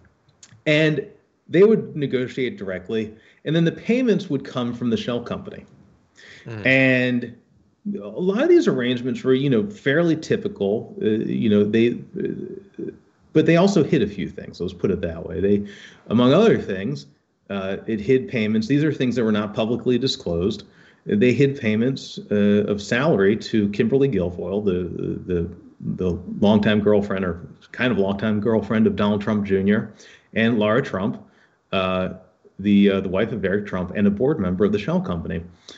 And they would negotiate directly, and then the payments would come from the shell company. Mm. And a lot of these arrangements were, you know, fairly typical. Uh, you know, they, uh, but they also hid a few things. Let's put it that way. They, among other things, uh, it hid payments. These are things that were not publicly disclosed. They hid payments uh, of salary to Kimberly Guilfoyle, the the the longtime girlfriend, or kind of longtime girlfriend of Donald Trump Junior, and Laura Trump, uh, the uh, the wife of Eric Trump, and a board member of the Shell Company.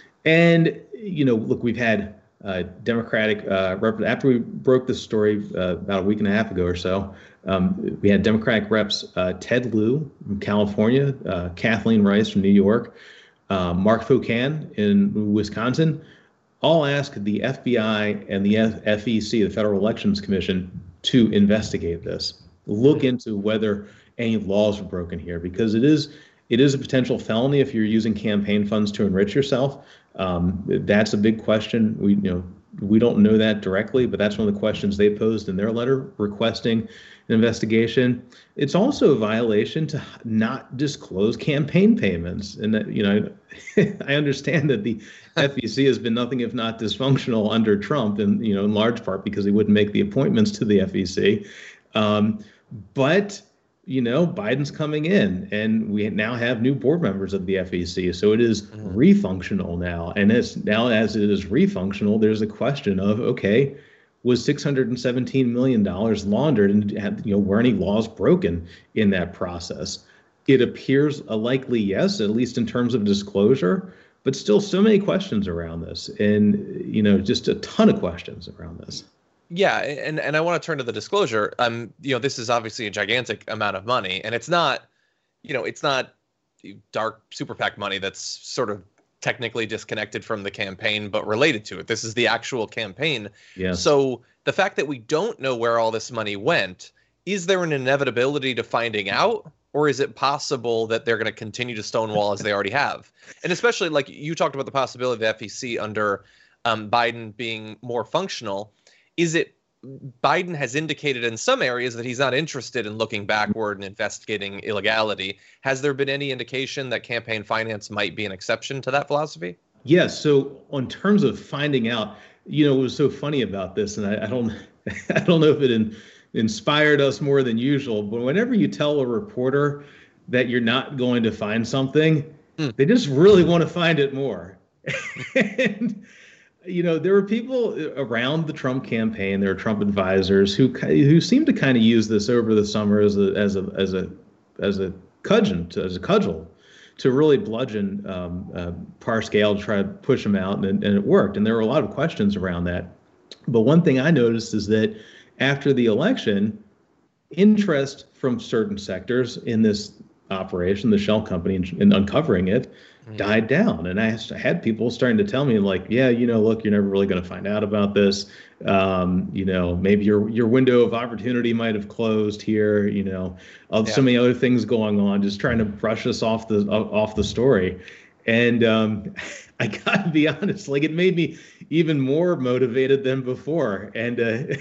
And, you know, look, we've had uh, Democratic, uh, rep- after we broke this story uh, about a week and a half ago or so, um, we had Democratic reps uh, Ted Lieu from California, uh, Kathleen Rice from New York, uh, Mark Foucan in Wisconsin, all asked the F B I and the F E C, the Federal Elections Commission, to investigate this, look into whether any laws were broken here, because it is it is a potential felony if you're using campaign funds to enrich yourself. Um, that's a big question. We you know we don't know that directly, but that's one of the questions they posed in their letter requesting an investigation. It's also a violation to not disclose campaign payments, and that, you know I understand that the F E C has been nothing if not dysfunctional under Trump, and you know in large part because he wouldn't make the appointments to the F E C, um, but. You know, Biden's coming in, and we now have new board members of the F E C. So it is mm-hmm. refunctional now. And as now as it is refunctional, there's a question of, okay, was six hundred seventeen million dollars laundered, and had, you know, were any laws broken in that process? It appears a likely yes, at least in terms of disclosure, but still so many questions around this, and, you know, just a ton of questions around this. Yeah, and, and I want to turn to the disclosure. Um, you know, this is obviously a gigantic amount of money, and it's not, you know, it's not dark super PAC money that's sort of technically disconnected from the campaign, but related to it. This is the actual campaign. Yeah. So the fact that we don't know where all this money went, is there an inevitability to finding out? Or is it possible that they're going to continue to stonewall as they already have? And especially, like you talked about the possibility of the F E C under um, Biden being more functional. Is it Biden has indicated in some areas that he's not interested in looking backward and investigating illegality. Has there been any indication that campaign finance might be an exception to that philosophy? Yes. So on terms of finding out, you know, what was so funny about this, and I, I don't I don't know if it in, inspired us more than usual, but whenever you tell a reporter that you're not going to find something, mm. they just really want to find it more. and you know, there were people around the Trump campaign, there were Trump advisors who who seemed to kind of use this over the summer as a as a as a as a cudgel, as a cudgel, to really bludgeon um, uh, Parscale to try to push him out, and, and it worked. And there were a lot of questions around that. But one thing I noticed is that after the election, interest from certain sectors in this operation, the shell company, and uncovering it, mm. died down. And I had people starting to tell me, like, yeah, you know, look, you're never really going to find out about this. Um, you know, maybe your your window of opportunity might have closed here. You know, uh, yeah. so many other things going on, just trying to brush us off the off the story. And um, I got to be honest, like, it made me even more motivated than before. And uh,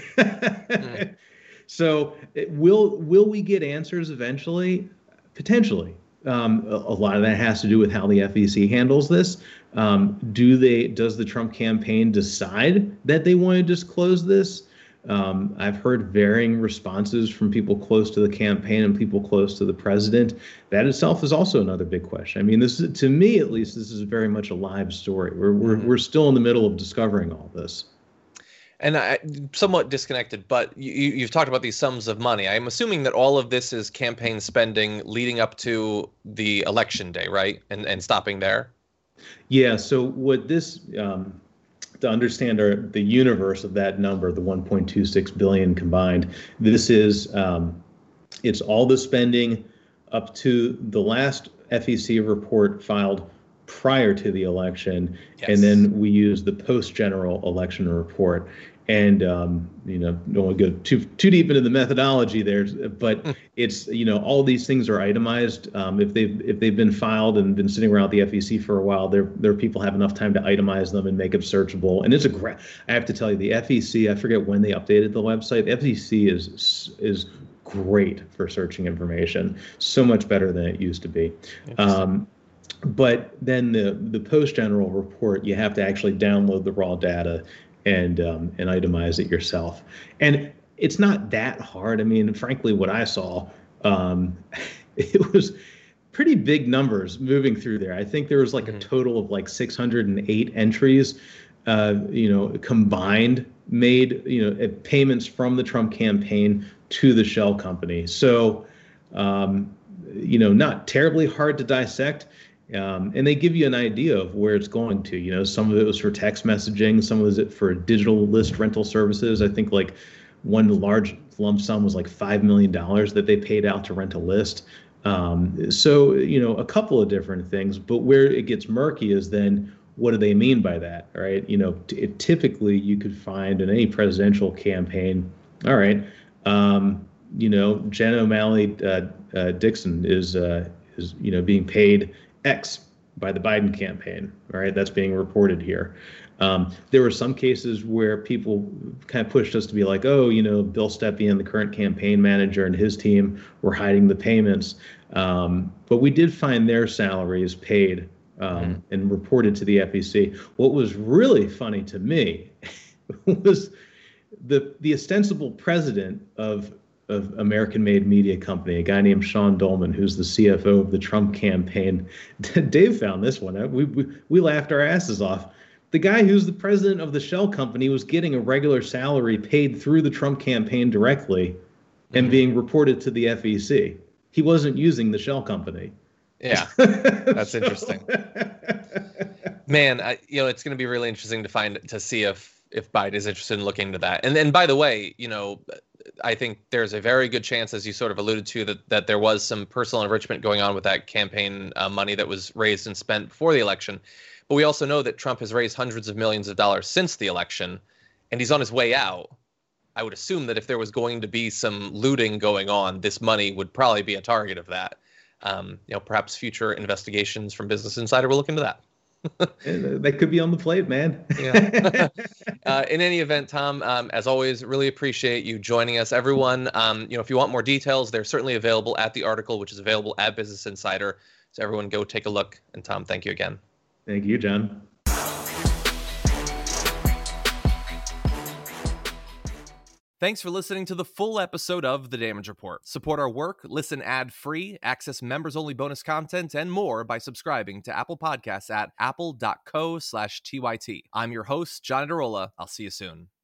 mm. so, it, will will we get answers eventually? Potentially. Um, a, a lot of that has to do with how the F E C handles this. Um, do they? Does the Trump campaign decide that they want to disclose this? Um, I've heard varying responses from people close to the campaign and people close to the president. That itself is also another big question. I mean, this is, to me at least, this is very much a live story. We're we're mm-hmm. we're still in the middle of discovering all this. And I, somewhat disconnected, but you, you've talked about these sums of money. I'm assuming that all of this is campaign spending leading up to the election day, right? And and stopping there. Yeah. So what this, um, to understand our, the universe of that number, the one point two six billion combined, this is um, it's all the spending up to the last F E C report filed prior to the election, yes. and then we use the post-general election report. And um, you know, don't want to go too too deep into the methodology there, but mm. it's, you know, all these things are itemized. Um, if they've if they've been filed and been sitting around the F E C for a while, there there people have enough time to itemize them and make them searchable. And it's a gra- I have to tell you, the F E C, I forget when they updated the website. The F E C is is great for searching information, so much better than it used to be. Um, But then the the post-general report, you have to actually download the raw data and um, and itemize it yourself. And it's not that hard. I mean, frankly, what I saw, um, it was pretty big numbers moving through there. I think there was like mm-hmm. a total of like six hundred eight entries, uh, you know, combined made, you know, payments from the Trump campaign to the shell company. So, um, you know, not terribly hard to dissect. Um, and they give you an idea of where it's going to. You know, some of it was for text messaging, some of it for digital list rental services. I think like one large lump sum was like five million dollars that they paid out to rent a list. Um, so, you know, a couple of different things. But where it gets murky is then, what do they mean by that, right? You know, t- it, typically you could find in any presidential campaign, all right, um, you know, Jen O'Malley uh, uh, Dixon is, uh, is, you know, being paid X by the Biden campaign. All right, that's being reported here. Um, there were some cases where people kind of pushed us to be like, oh, you know, Bill Stepien, the current campaign manager, and his team were hiding the payments. Um, but we did find their salaries paid um, mm. and reported to the F E C. What was really funny to me was the the ostensible president of of American-Made Media Company, a guy named Sean Dolman, who's the C F O of the Trump campaign. Dave found this one. We, we we laughed our asses off. The guy who's the president of the shell company was getting a regular salary paid through the Trump campaign directly and mm-hmm. being reported to the F E C. He wasn't using the shell company. Yeah, that's so interesting. Man, I, you know, it's going to be really interesting to find to see if if Biden is interested in looking into that. And and by the way, you know, I think there's a very good chance, as you sort of alluded to, that, that there was some personal enrichment going on with that campaign uh, money that was raised and spent before the election. But we also know that Trump has raised hundreds of millions of dollars since the election, and he's on his way out. I would assume that if there was going to be some looting going on, this money would probably be a target of that. Um, you know, perhaps future investigations from Business Insider will look into that. That could be on the plate, man. Yeah. uh, in any event, Tom, um, as always, really appreciate you joining us. Everyone, um, you know, if you want more details, they're certainly available at the article, which is available at Business Insider. So everyone go take a look. And Tom, thank you again. Thank you, John. Thanks for listening to the full episode of The Damage Report. Support our work, listen ad-free, access members-only bonus content, and more by subscribing to Apple Podcasts at apple.co slash TYT. I'm your host, John Adarola. I'll see you soon.